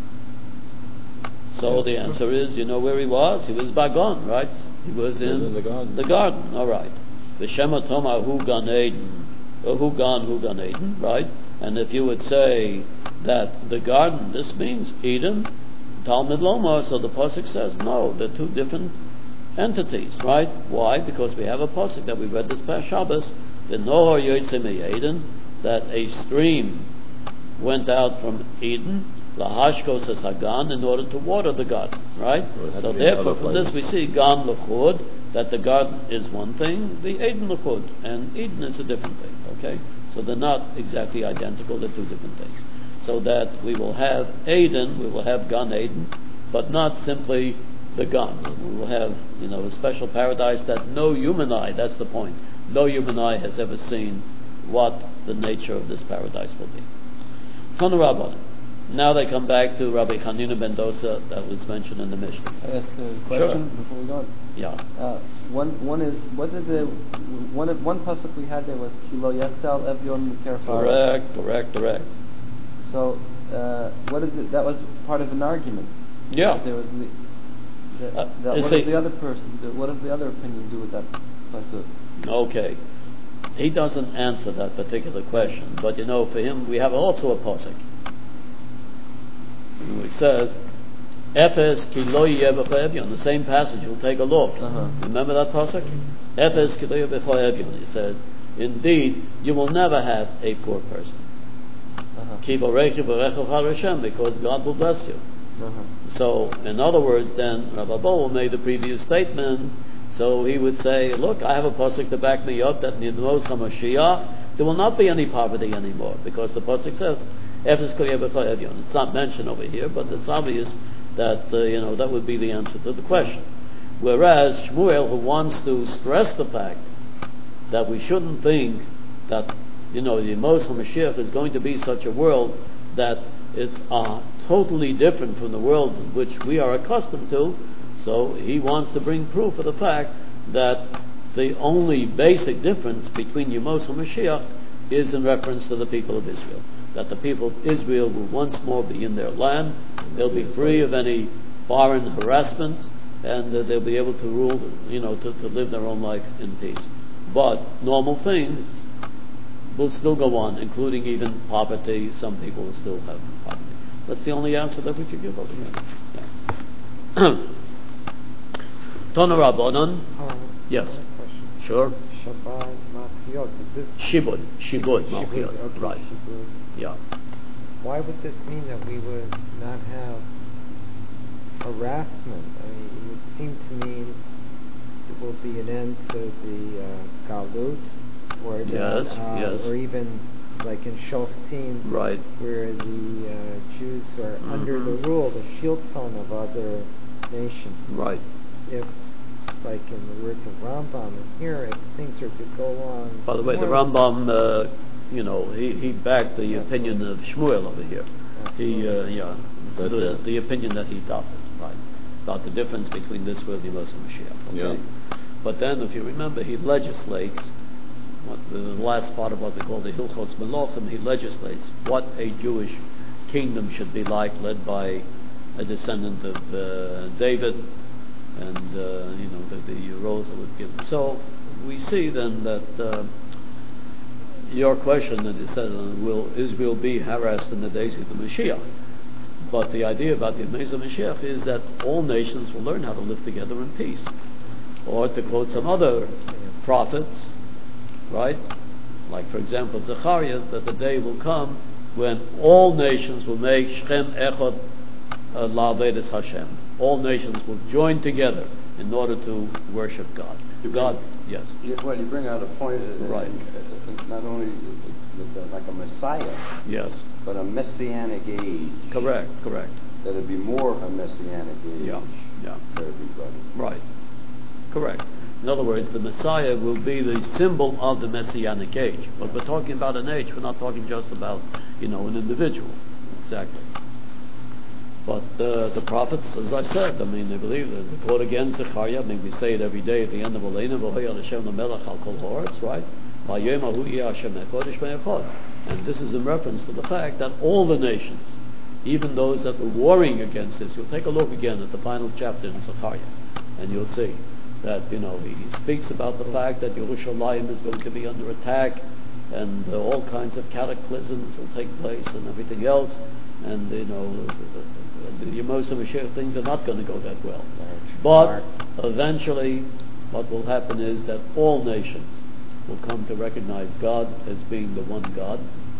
So the answer is, you know where he was? He was Bagon, right? He was in, in the garden. The garden, all right. The Shema Tomar Hu Gan Eden, or Hu Gan Hu Gan Eden, right? And if you would say that the garden, this means Eden, Talmud Loma, so the pasuk says no, they're two different entities, right? Why? Because we have a pasuk that we read this past Shabbos, the Nohor Yotzei Me'Eden, that a stream went out from Eden, Lahashkos as Hagan, in order to water the garden, right? So therefore, from this we see Gan L'chud, that the garden is one thing, the Eden L'chud, and Eden is a different thing, okay? So they're not exactly identical, they're two different things. So that we will have Eden, we will have Gan Eden, but not simply the Gan. We'll have, you know, a special paradise that no human eye, that's the point, no human eye has ever seen what the nature of this paradise will be. Tanu Rabbanan. Now they come back to Rabbi Hanina ben Dosa that was mentioned in the Mishnah. I ask a question Sure. before we go on. Yeah. Uh, one, one is, what did the, one, of- one pasuk we had there was Kilo Yatzal Evyon Mikar. Correct, correct, correct. So, uh, what is it, that was part of an argument. Yeah. There was the, the, Uh, that, you what see- does the other person do? What does the other opinion do with that pasuk? Okay. He doesn't answer that particular question, but you know, for him, we have also a pasuk. It says, Efes ki lo yeh b'cho evyon. The same passage, you'll take a look. Uh-huh. Remember that pasuk? Efes ki lo yeh b'cho evyon. It says, indeed, you will never have a poor person. Uh-huh. Ki borechu b'rechu chal Hashem, because God will bless you. Uh-huh. So, in other words, then, Rabbi Boel made the previous statement, so he would say, look, I have a pasuk to back me up that in the Mos HaMashiach, there will not be any poverty anymore, because the pasuk says, Efes kol yeh b'cho evyon. It's not mentioned over here, but it's obvious that, uh, you know, that would be the answer to the question. Whereas Shmuel, who wants to stress the fact that we shouldn't think that, you know, the Mos HaMashiach is going to be such a world that it's uh, totally different from the world which we are accustomed to, so he wants to bring proof of the fact that the only basic difference between Yemos HaMashiach is in reference to the people of Israel. That the people of Israel will once more be in their land, they'll be free of any foreign harassments, and uh, they'll be able to rule, you know, to, to live their own life in peace. But normal things will still go on, including even poverty. Some people will still have poverty. That's the only answer that we could give over here. Yeah. Tonu Rabbanan. Um, Yes. another question. Sure. Shabbat Malchiot. Is this Shibud. Shibud. Shibud, Malchiot. okay, Right. Shibud. Yeah. Why would this mean that we would not have harassment? I mean, it would seem to me there will be an end to the uh, galut, or even, Yes, uh, yes. or even like in Shoftim, Right. where the uh, Jews are Mhm. under the rule, the shilton of other nations. Right. If, like in the words of Rambam, and here, if things are to go on. By the way, the more- Rambam, uh, you know, he, he backed the Yes. opinion of Shmuel over here. He, uh, yeah, But, the, uh, the opinion that he adopted, right, about the difference between this world and the Moshe Mashiach. Okay? Yeah. But then, if you remember, he legislates, what, the last part of what they call the Hilchos Melachim, he legislates what a Jewish kingdom should be like, led by a descendant of uh, David, and, uh, you know, the, the roles that would give. So, we see then that uh, your question that you said, uh, will Israel be harassed in the days of the Mashiach? But the idea about the days of Mashiach is that all nations will learn how to live together in peace. Or to quote some other prophets, right? Like, for example, Zechariah, that the day will come when all nations will make Shechem Echad La'avedas Hashem. All nations will join together in order to worship God. You God, bring- yes. You- Well, you bring out a point, uh, Right. uh, not only with, uh, like a Messiah, Yes. but a messianic age. Correct, correct. That it'd be more a messianic age Yeah, yeah. for everybody. Right. Correct. In other words, the Messiah will be the symbol of the Messianic age. But we're talking about an age. We're not talking just about, you know, an individual. Exactly. But uh, the prophets, as I said, I mean, they believe that. They quote again Zechariah. I mean, we say it every day at the end of Aleinu, V'hoya Hashem l'melech al kol ha'aretz, right? V'yom hahu yeh Hashem echad Yishmei echad. And this is in reference to the fact that all the nations, even those that were warring against this, you'll take a look again at the final chapter in Zechariah, and you'll see that, you know, he, he speaks about the fact that Yerushalayim is going to be under attack, and uh, all kinds of cataclysms will take place and everything else, and, you know, the, the, the most of the things are not going to go that well. But eventually what will happen is that all nations will come to recognize God as being the one God.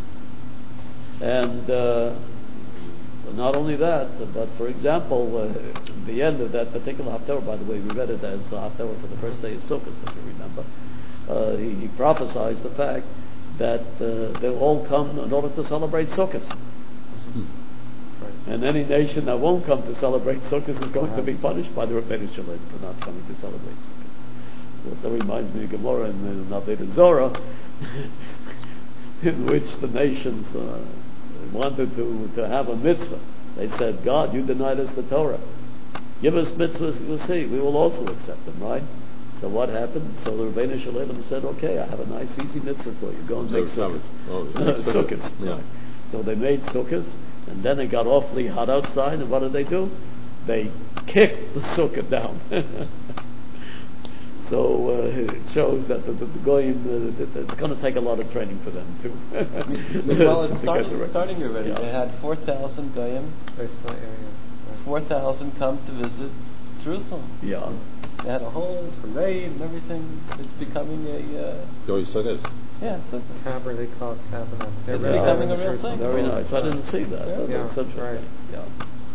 And uh, not only that, but for example, uh, the end of that particular Haftarah, by the way, we read it as the Haftarah for the first day of Sukkot, if you remember, uh, he, he prophesies the fact that uh, they'll all come in order to celebrate Sukkot. Hmm. Right. And any nation that won't come to celebrate Sukkot is going to be punished by the Rebbeinu Shalom for not coming to celebrate Sukkot. This reminds me of Gemara in the Naved Zorah, in which the nations uh, wanted to, to have a mitzvah. They said, God, you denied us the Torah. Give us mitzvahs, we'll see. We will also accept them, right? So what happened? So the Rebbeinu Shalom said, okay, I have a nice easy mitzvah for you. Go and make sukkahs. Oh, sukkahs. Yeah. Right. So they made sukkahs, and then it got awfully hot outside, and what did they do? They kicked the sukkah down. So uh, it shows that the, the, the goyim, uh, it's going to take a lot of training for them too. Well, it's starting, starting already. Yeah. They had four thousand goyim, four thousand come to visit Jerusalem. Yeah. They had a whole parade and everything. It's becoming a... Uh, Goy Sukkot? yeah, so it's Taber, they call it tabernacle. It's They're becoming really a real thing. Very nice. I didn't see that. Yeah. That's Yeah, such a right. thing. Yeah.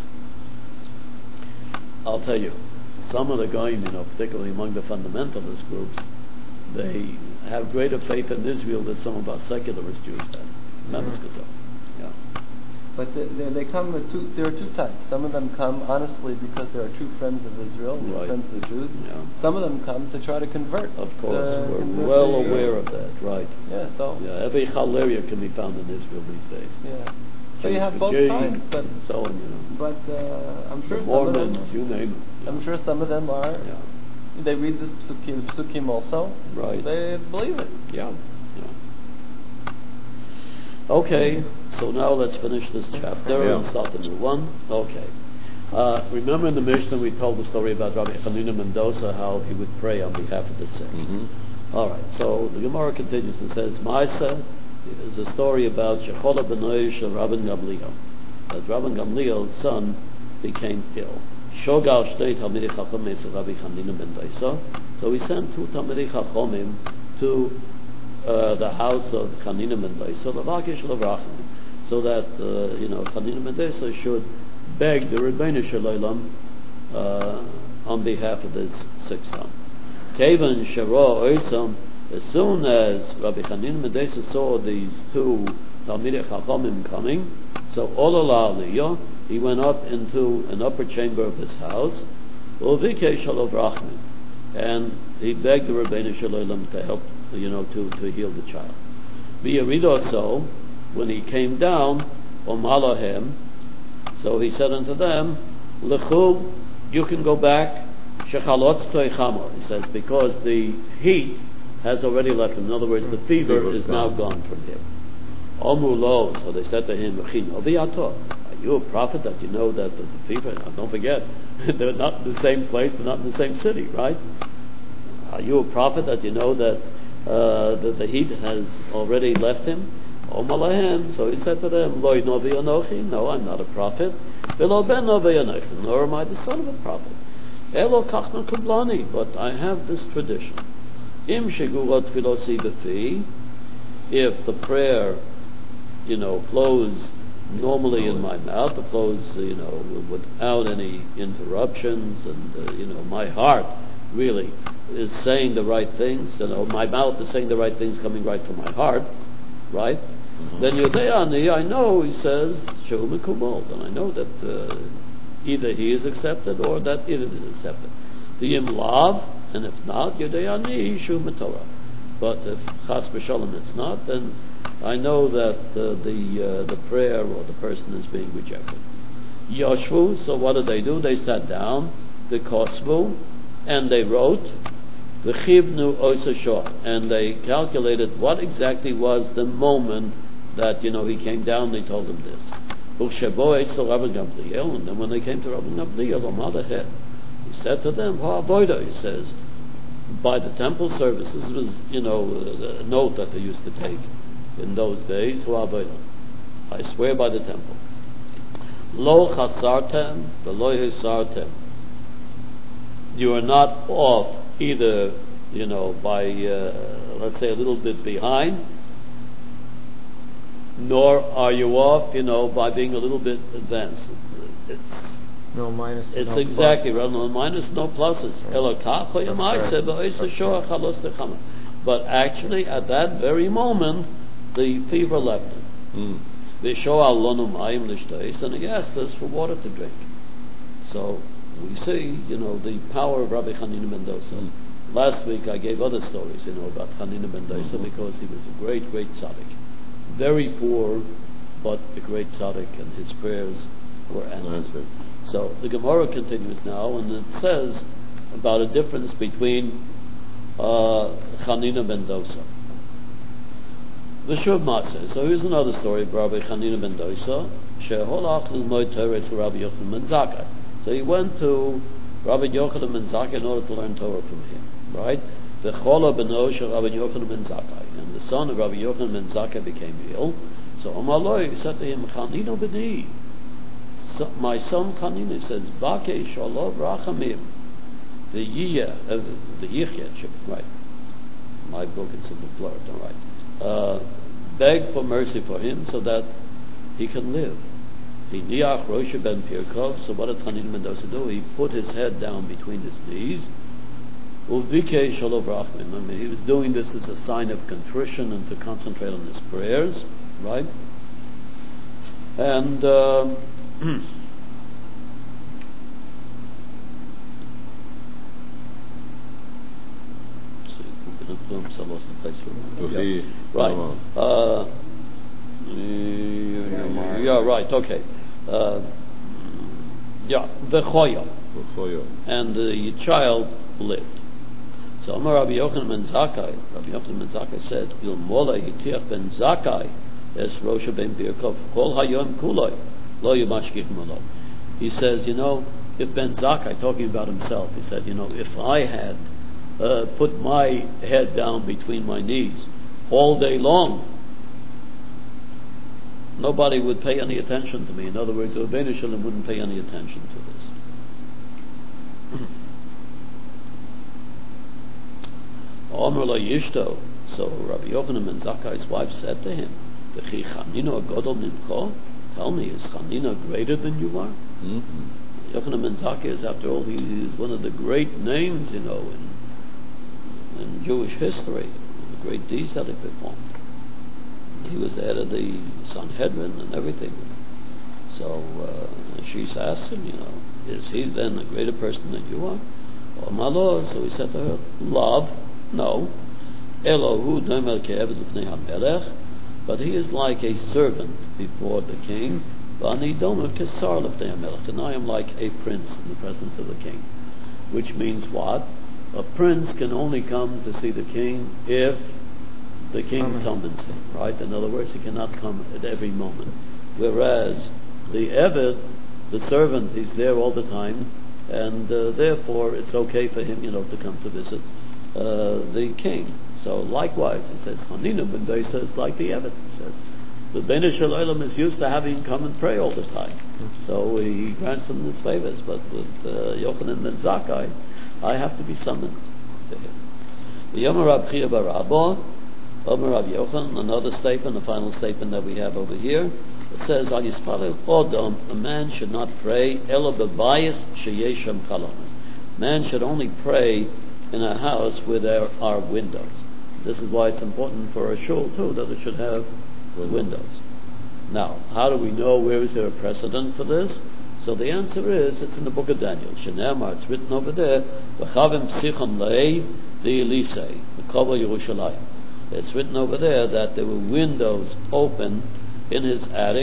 I'll tell you, some of the goyim, you know, particularly among the fundamentalist groups, they have greater faith in Israel than some of our secularist Jews have. Mm-hmm. Yeah. But they, they, they come with two, there are two types. Some of them come honestly because they are true friends of Israel, they're Right. friends of the Jews. Yeah. Some of them come to try to convert. Of course, uh, we're convert well the, uh, aware of that, right. Yeah, so... Yeah, every chaleria can be found in Israel these days. Yeah. So you have both Jay, kinds, but and so on, you know. but uh, I'm sure The some of Mormons, them. you name it. I'm sure some of them are. Yeah. They read this psukim, psukim also. Right. They believe it. Yeah. Yeah. Okay, so now let's finish this chapter Yeah. and start the new one. Okay. Uh, remember in the Mishnah we told the story about Rabbi Hanina Mendoza, how he would pray on behalf of the sick. Mm-hmm. All right, so the Gemara continues and says, Maisa is a story about Shechola b'noi shel Rabban Gamliel. That Rabban Gamliel's son became ill. Shogal shtei Talmidei Chachamim of Rabbi Hanina Mendoza. So he sent two Talmidei Chachamim to uh, the house of Hanina Mendoza, Lavakish Lavrachim, so that uh, you know Hanina Mendoza should beg the Rebbeinu Shalom uh, on behalf of his sick son. Kevan Shara Oisam, as soon as Rabbi Hanina Mendoza saw these two Talmidei Chachamim coming, so Olala Aliyah, he went up into an upper chamber of his house, Uvike Shalom Rachmin, and he begged the Rebbeinu Shalom to help, you know, to, to heal the child. Biyarid also, when he came down, Omalahem, so he said unto them, Lechu, you can go back, Shechalotz toichamo, he says, because the heat has already left him. In other words, the fever Fever's is now gone. gone from him. Omulo, so they said to him, are you a prophet that you know that the, the fever, now don't forget, they're not in the same place, they're not in the same city, right? Are you a prophet that you know that uh, the, the heat has already left him? Omalahem, so he said to them, Loi novi anochi, no, I'm not a prophet. Velo ben novi anochi, nor am I the son of a prophet. Elo kachman kublani, but I have this tradition. Im shegurot filosi befi, if the prayer, you know, flows normally in my mouth, it flows, you know, without any interruptions, and, uh, you know, my heart really is saying the right things, you know, my mouth is saying the right things coming right from my heart, right? Mm-hmm. Then Yodayani, I know, he says, Shehu Mekumol, and I know that uh, either he is accepted or that it is accepted. The Yim Lav, and if not, Yodayani, Shehu Metorah. But if Chas B'Shalom it's not, then I know that uh, the uh, the prayer or the person is being rejected. Yoshvu, so what did they do? They sat down, the Kosvu, and they wrote, the Chivnu Osashor, and they calculated what exactly was the moment that, you know, he came down, they told him this. And then when they came to Rabbi Gamliel, on the other hand, he said to them, Ha'avoida, he says, by the temple service, this was, you know, a note that they used to take in those days, Ha'avoida, I swear by the temple. Lo chasartem, the lo hisartem. You are not off either, you know, by, uh, let's say, a little bit behind, nor are you off, you know, by being a little bit advanced. It's No minus. it's no exactly plus. right. No minus, no pluses. That's But actually, at that very moment, the fever left him. Mm. V'shoal lonu mayim l'shtois, and he asked us for water to drink. So we see, you know, the power of Rabbi Hanina ben Dosa. Last week I gave other stories, you know, about Hanina ben Dosa mm-hmm. because he was a great, great tzaddik. Very poor, but a great tzaddik, and his prayers were answered. answered. So the Gemara continues now, and it says about a difference between uh, Hanina ben Dosa. The Shuv Maaseh. So here's another story of Rabbi Hanina ben Dosa. Sheholach lilmod Torah to Rabbi Yochanan ben Zakkai. So he went to Rabbi Yochanan ben Zakkai in order to learn Torah from him, right? V'chola beno shel Rabbi Yochanan ben Zakkai, and the son of Rabbi Yochanan ben Zakkai became ill. So Amaloi said to him, Chanino b'ni, so, my son Chanino says, Vake shalom rachamim, the yiyah, uh, the yichya, right? My book is in the plural, all right. Uh, beg for mercy for him so that he can live. V'niach Roshe ben Pirkov. So what did Hanina ben Dosa do? He put his head down between his knees. Uvike shalom rachamim. I mean, he was doing this as a sign of contrition and to concentrate on his prayers. Right? And uh, yeah. Right. Uh, yeah, right, okay. Uh, yeah, V'choya. And the child lived. So Amar Rabbi Yochanan ben Zakkai, Rabbi Yochanan ben Zakkai said, Il mola yitiach ben Zakkai, Es Rosha ben Birkov, Kol hayom kuloi, lo yomashkich malo. He says, you know, if Ben Zakkai, talking about himself, he said, you know, if I had uh, put my head down between my knees all day long, nobody would pay any attention to me. In other words, the Rebbeinu Shalom wouldn't pay any attention to this. Omer lo yishto. So Rabbi Yochanan ben Zakkai's wife said to him, V'chi Chanina godol mincho? Tell me, is Chanina greater than you are? Mm-hmm. Yochanan ben Zakkai is, after all, he is one of the great names, you know, in, in Jewish history, the great deeds that he performed. He was the head of the Sanhedrin and everything. So uh, she's asked him, you know, is he then a greater person than you are? Oh, my Lord. So he said to her, love, no. Elohu domer ke'eved l'pnei hamelech, but he is like a servant before the king. V'ani domer kesar l'pnei hamelech, and I am like a prince in the presence of the king. Which means what? A prince can only come to see the king if the king summons him, right? In other words, he cannot come at every moment. Whereas the Eved, the servant, he's there all the time, and uh, therefore it's okay for him, you know, to come to visit uh, the king. So likewise, it says, Hanina ben Dosa is like the Eved, it says. The Bnei Shalom is used to having him come and pray all the time. So he grants him his favors, but with uh, Yochanan ben Zakkai, I have to be summoned to him. The Yom Rab Chia bar Abba, Omer Rav Yochanan, another statement, the final statement that we have over here. It says, Al Yispalel Odom, a man should not pray, Elo bebayis sheyeshem kalamas. Man should only pray in a house where there are windows. This is why it's important for a shul too, that it should have windows. Now, how do we know, where is there a precedent for this? So the answer is, it's in the book of Daniel. Shenemar, it's written over there, V'chavim psichon lei the Elisei, the Kova Yerushalayim. It's written over there that there were windows open in his attic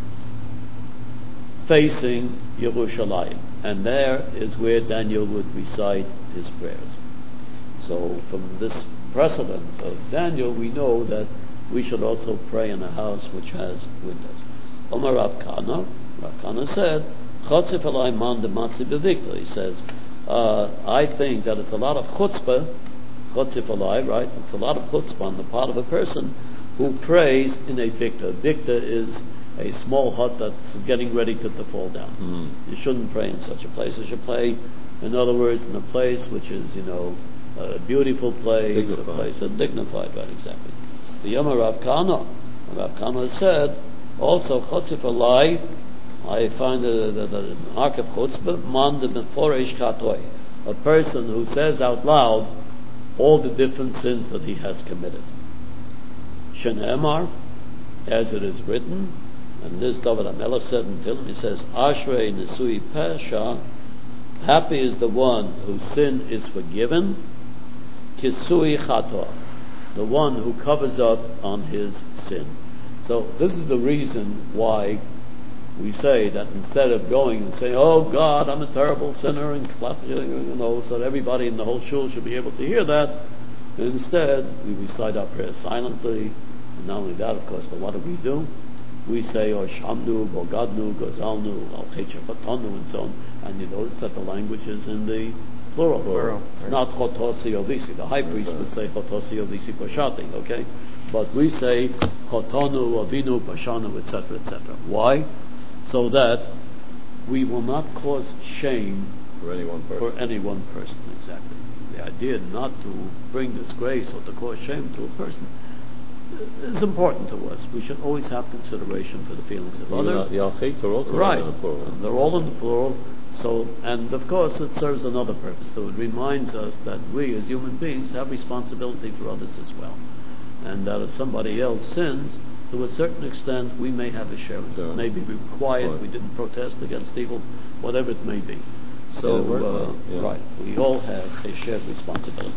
facing Yerushalayim, and there is where Daniel would recite his prayers. So from this precedent of Daniel, we know that we should also pray in a house which has windows. Omar Rav Kana, Rav Kana said, Chotzif alai man de matzi bevikla. He says, uh, I think that it's a lot of chutzpah, Chotzif alai, right? It's a lot of chutzpah on the part of a person who prays in a bikta. Bikta is a small hut that's getting ready to, to fall down. Mm. You shouldn't pray in such a place. You should pray, in other words, in a place which is, you know, a beautiful place, dignified. a place that's dignified, right, exactly. The Yom Rav Kana, Rav Kana said, also, Chotzif alai, I find that the mark of chutzpah, man de meforesh chatoi, a person who says out loud all the different sins that he has committed. Shenemar, as it is written, And this David HaMelech said in Tehillim, he says, Ashrei Nisui Pesha, happy is the one whose sin is forgiven, Kisui Chato, the one who covers up on his sin. So this is the reason why we say that instead of going and saying, oh God, I'm a terrible sinner, and clap, you know, so that everybody in the whole shul should be able to hear that, instead we recite our prayers silently. And not only that, of course, but what do we do? We say, oh Shamnu, Bogadnu, Gozalnu, Al Fatanu, and so on. And you notice that the language is in the plural. Plural, It's right. not Chotosi Ovisi. The high priest would say Chotosi Ovisi Pashati, okay? But we say Chotonu, Avinu, Pashanu, et cetera, et cetera. Why? So that we will not cause shame For any one person. for any one person, exactly. The idea not to bring disgrace or to cause shame to a person is important to us. We should always have consideration for the feelings of Even others. The Al-Chaitz are also Right. in the plural. And they're all in the plural. So, and of course, it serves another purpose. So it reminds us that we, as human beings, have responsibility for others as well, and that if somebody else sins, to a certain extent, we may have a share in it. Yeah. Maybe we were quiet, Right. we didn't protest against evil, whatever it may be. So, Yeah, right, uh, right, yeah. right, we all have a shared responsibility.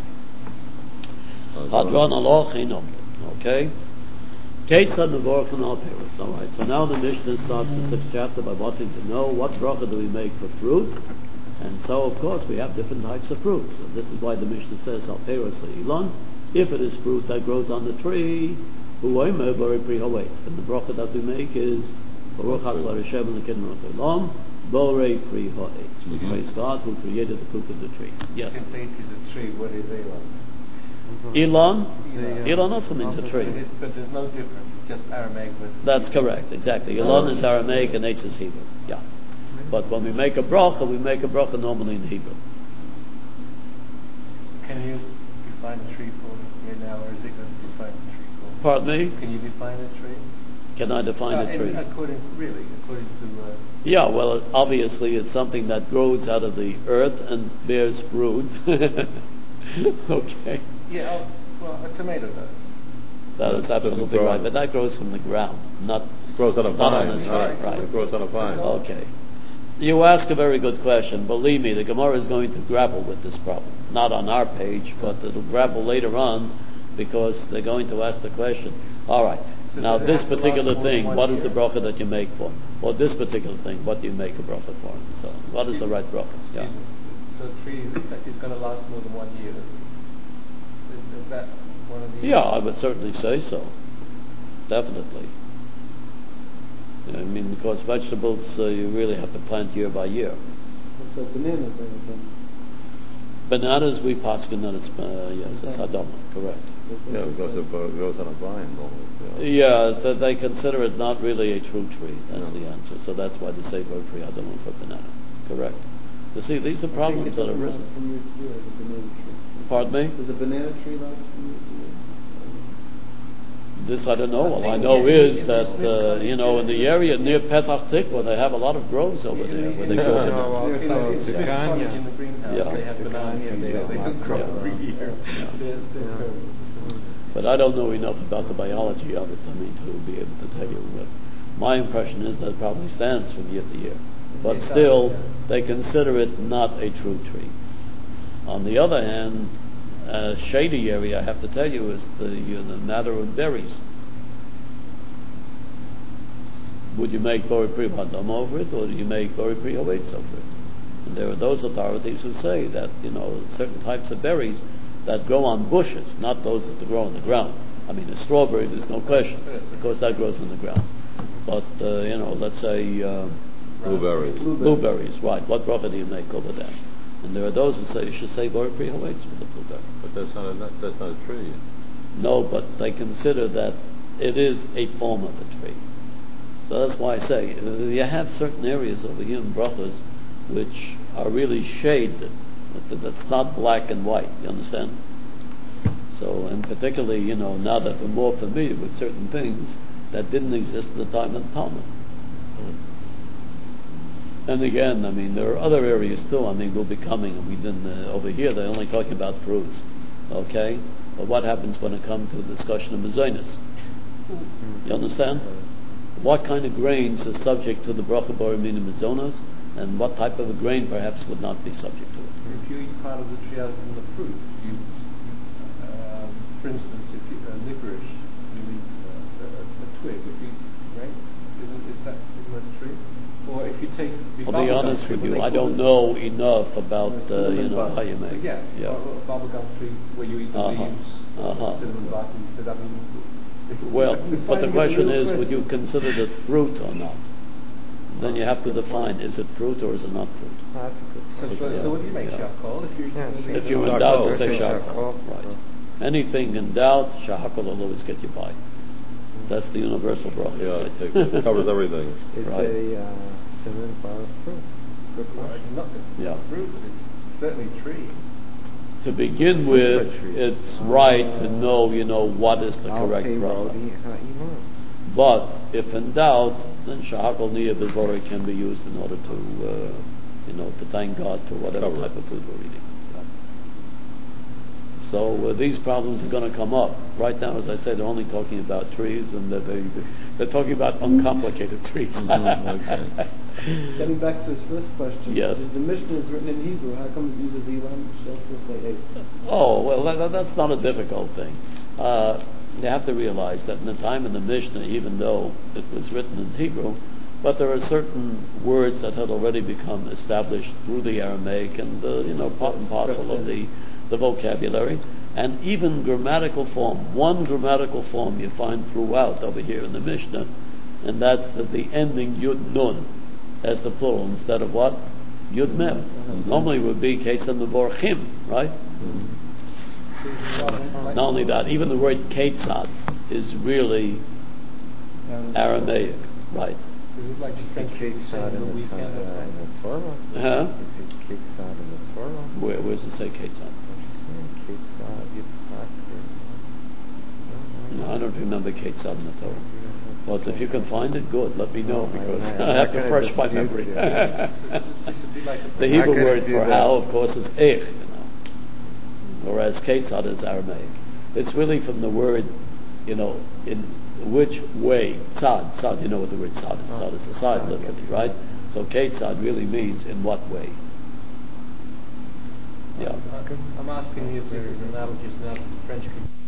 Uh, Hadron Allah Chinom. Okay? Ketzad Nevorach and Al Peros. All right. So now the Mishnah starts the sixth chapter by wanting to know what bracha do we make for fruit, and so of course we have different types of fruits. So this is why the Mishnah says Al Peros Leilon. If it is fruit that grows on the tree, Huoimer Bari Pri Hawaitz. Then the bracha that we make is Baruch Atah Hashem L'Kidron Olam Borei Pri Hawaitz. We Mhm. praise God who created the fruit of the tree. Yes. Since eight is a tree, what is Elon? Elon. The, uh, Elon also means a tree. It- But there's no difference. It's just Aramaic with. That's correct, exactly. Elon is Aramaic and Eitz is Hebrew. Yeah. But when we make a bracha, we make a bracha normally in Hebrew. Can you define a tree for me now, or is it going to define a tree for me? Pardon me? Can you define a tree? Can I define Uh, a in- tree? According, really, according to. Uh, Yeah, well, it- obviously it's something that grows out of the earth and bears fruit. Okay. yeah, oh, well, a tomato does. That is That doesn't absolutely grow right, on- but that grows from the ground, not... It grows on a Not vine. on a tree, right. right. It grows on a vine. Okay. You ask a very good question. Believe me, the Gemara is going to grapple with this problem. Not on our page, but it'll grapple later on, because they're going to ask the question, all right, So now does it this have to last particular more than thing, one what is the year? bracha that you make for? Or this particular thing, what do you make a bracha for? And so on. What is the right bracha? Yeah. So a tree is, is going to last more than one year. Is, is that one of the? Yeah, I would certainly say so. Definitely. I mean, because vegetables, uh, you really have to plant year by year. So bananas are the Bananas, we paskin that it's, uh, yes, it's Adama, correct. Yeah, because it uh, grows on a vine almost. Yeah, th- they consider it not really a true tree. That's No. the answer. So that's why they say very free Adama for banana. Correct. You see, these are problems that have arisen. From year to year, the banana tree. Pardon me? Does the banana tree last from year to year? This I don't know. All I think know in- is in that, Smith uh, Cottage, you know, in the area near Petach Tikva, they have a lot of groves over there where they In- grow in- bananas. in- also in Smith Zagania. Cottage in the greenhouse, Yeah. they have banana Zagania, trees. they Yeah, have they lots grow of- every yeah. year. Yeah. They're- they're grow. But I don't know enough about the biology of it, I mean, to be able to tell you. But my impression is that it probably stands from year to year. But It does, still, yeah. they consider it not a true tree. On the other hand, a shady area, I have to tell you, is the, you know, the matter of berries. Would you make Bori Pri Hadam over it, or do you make Bori Pri Havetz over it? And there are those authorities who say that, you know, certain types of berries that grow on bushes, not those that grow on the ground. I mean, a strawberry, there's no question, because that grows on the ground. But, uh, you know, let's say uh, Blueberries. blueberries, right. What bracha do you make over that? And there are those who say you should say Bori Pri Havetz for the blueberry. But that's not a, that, that's not a tree. No, but they consider that it is a form of a tree. So that's why I say, uh, you have certain areas over here in brachas which are really shaded. That- That's not black and white, you understand? So, and particularly, you know, now that we're more familiar with certain things that didn't exist at the time of the Talmud. And again, I mean, there are other areas too. I mean, we'll be coming, and we didn't, uh, over here they're only talking about fruits, okay? But what happens when it comes to a discussion of mezainis? You understand? what kind of grains is subject to the bracha b'orei minim mizonos, and what type of a grain perhaps would not be subject to it. If you eat part of the tree other than the fruit, you, um, for instance, if you uh, licorice, you eat uh, a, a twig. If you right, isn't is that isn't that tree? Or if you take the I'll be honest with you, I don't know enough about uh, you know how you make. Yeah, yeah. Or a bubblegum tree where you eat the Uh-huh. leaves, Uh-huh. cinnamon bark. Does that mean? Well, but the Defining question real is, would you question. consider it fruit or not? Then you have to define: is it fruit or is it not fruit? Oh, that's a good So, point. so, so what do you make Yeah. charcoal? If you're Yeah, eating If the- you're in Charcoal. doubt, say Charcoal. charcoal. Right. Charcoal. Anything in doubt, shahakol will always get you by. That's the universal bracha. Yeah, you it, say. take- it covers everything. Is Right. a uh, cinnamon bar of fruit? Good Well, question. it's not it's Yeah. not fruit, but it's certainly tree. To begin with, Trees. it's right to know, you know, what is the correct bracha. But if in doubt, then shahakol niyah b'vorei can be used in order to, uh, you know, to thank God for whatever Cover it. type of food we're eating. So uh, these problems are going to come up. Right now, as I said, they're only talking about trees, and they're very, they're talking about uncomplicated trees. Mhm, okay. Getting back to his first question. Yes. The, the Mishnah is written in Hebrew. How come it uses Elam? It should also say eight. Oh, well, that, that's not a difficult thing. Uh, you have to realize that in the time of the Mishnah, even though it was written in Hebrew, but there are certain words that had already become established through the Aramaic and, uh, you know, part and parcel of the, the vocabulary, and even grammatical form. One grammatical form you find throughout over here in the Mishnah, and that's that the ending Yud Nun as the plural instead of what? Yud Mem. Mm-hmm. Normally it would be Ketzad Mevorchim, right? Not only that, even the word Ketzad is really Aramaic, right? Is it like Is it Ketzad in the, Torah, uh, in the Torah? Huh? Is it Ketzad in the Torah? Where, where does it say Ketzad? What you saying? Ketzad, Yitzhak. No, I don't remember Ketzad in the Torah. But if you can find it, good. Let me know, No, I- because I- I, I'm have not to gonna fresh my dispute memory. you. This would be like a The I'm not Hebrew gonna word do for that. how, of course, is ech, you know, whereas Ketzad is Aramaic. It's really from the word, you know, in which way, tzad, tzad, you know what the word tzad is, tzad is a side, tzad, literally, yes. right? So Ketzad really means in what way. Yeah. I'm asking you if there is analogies now to the French people.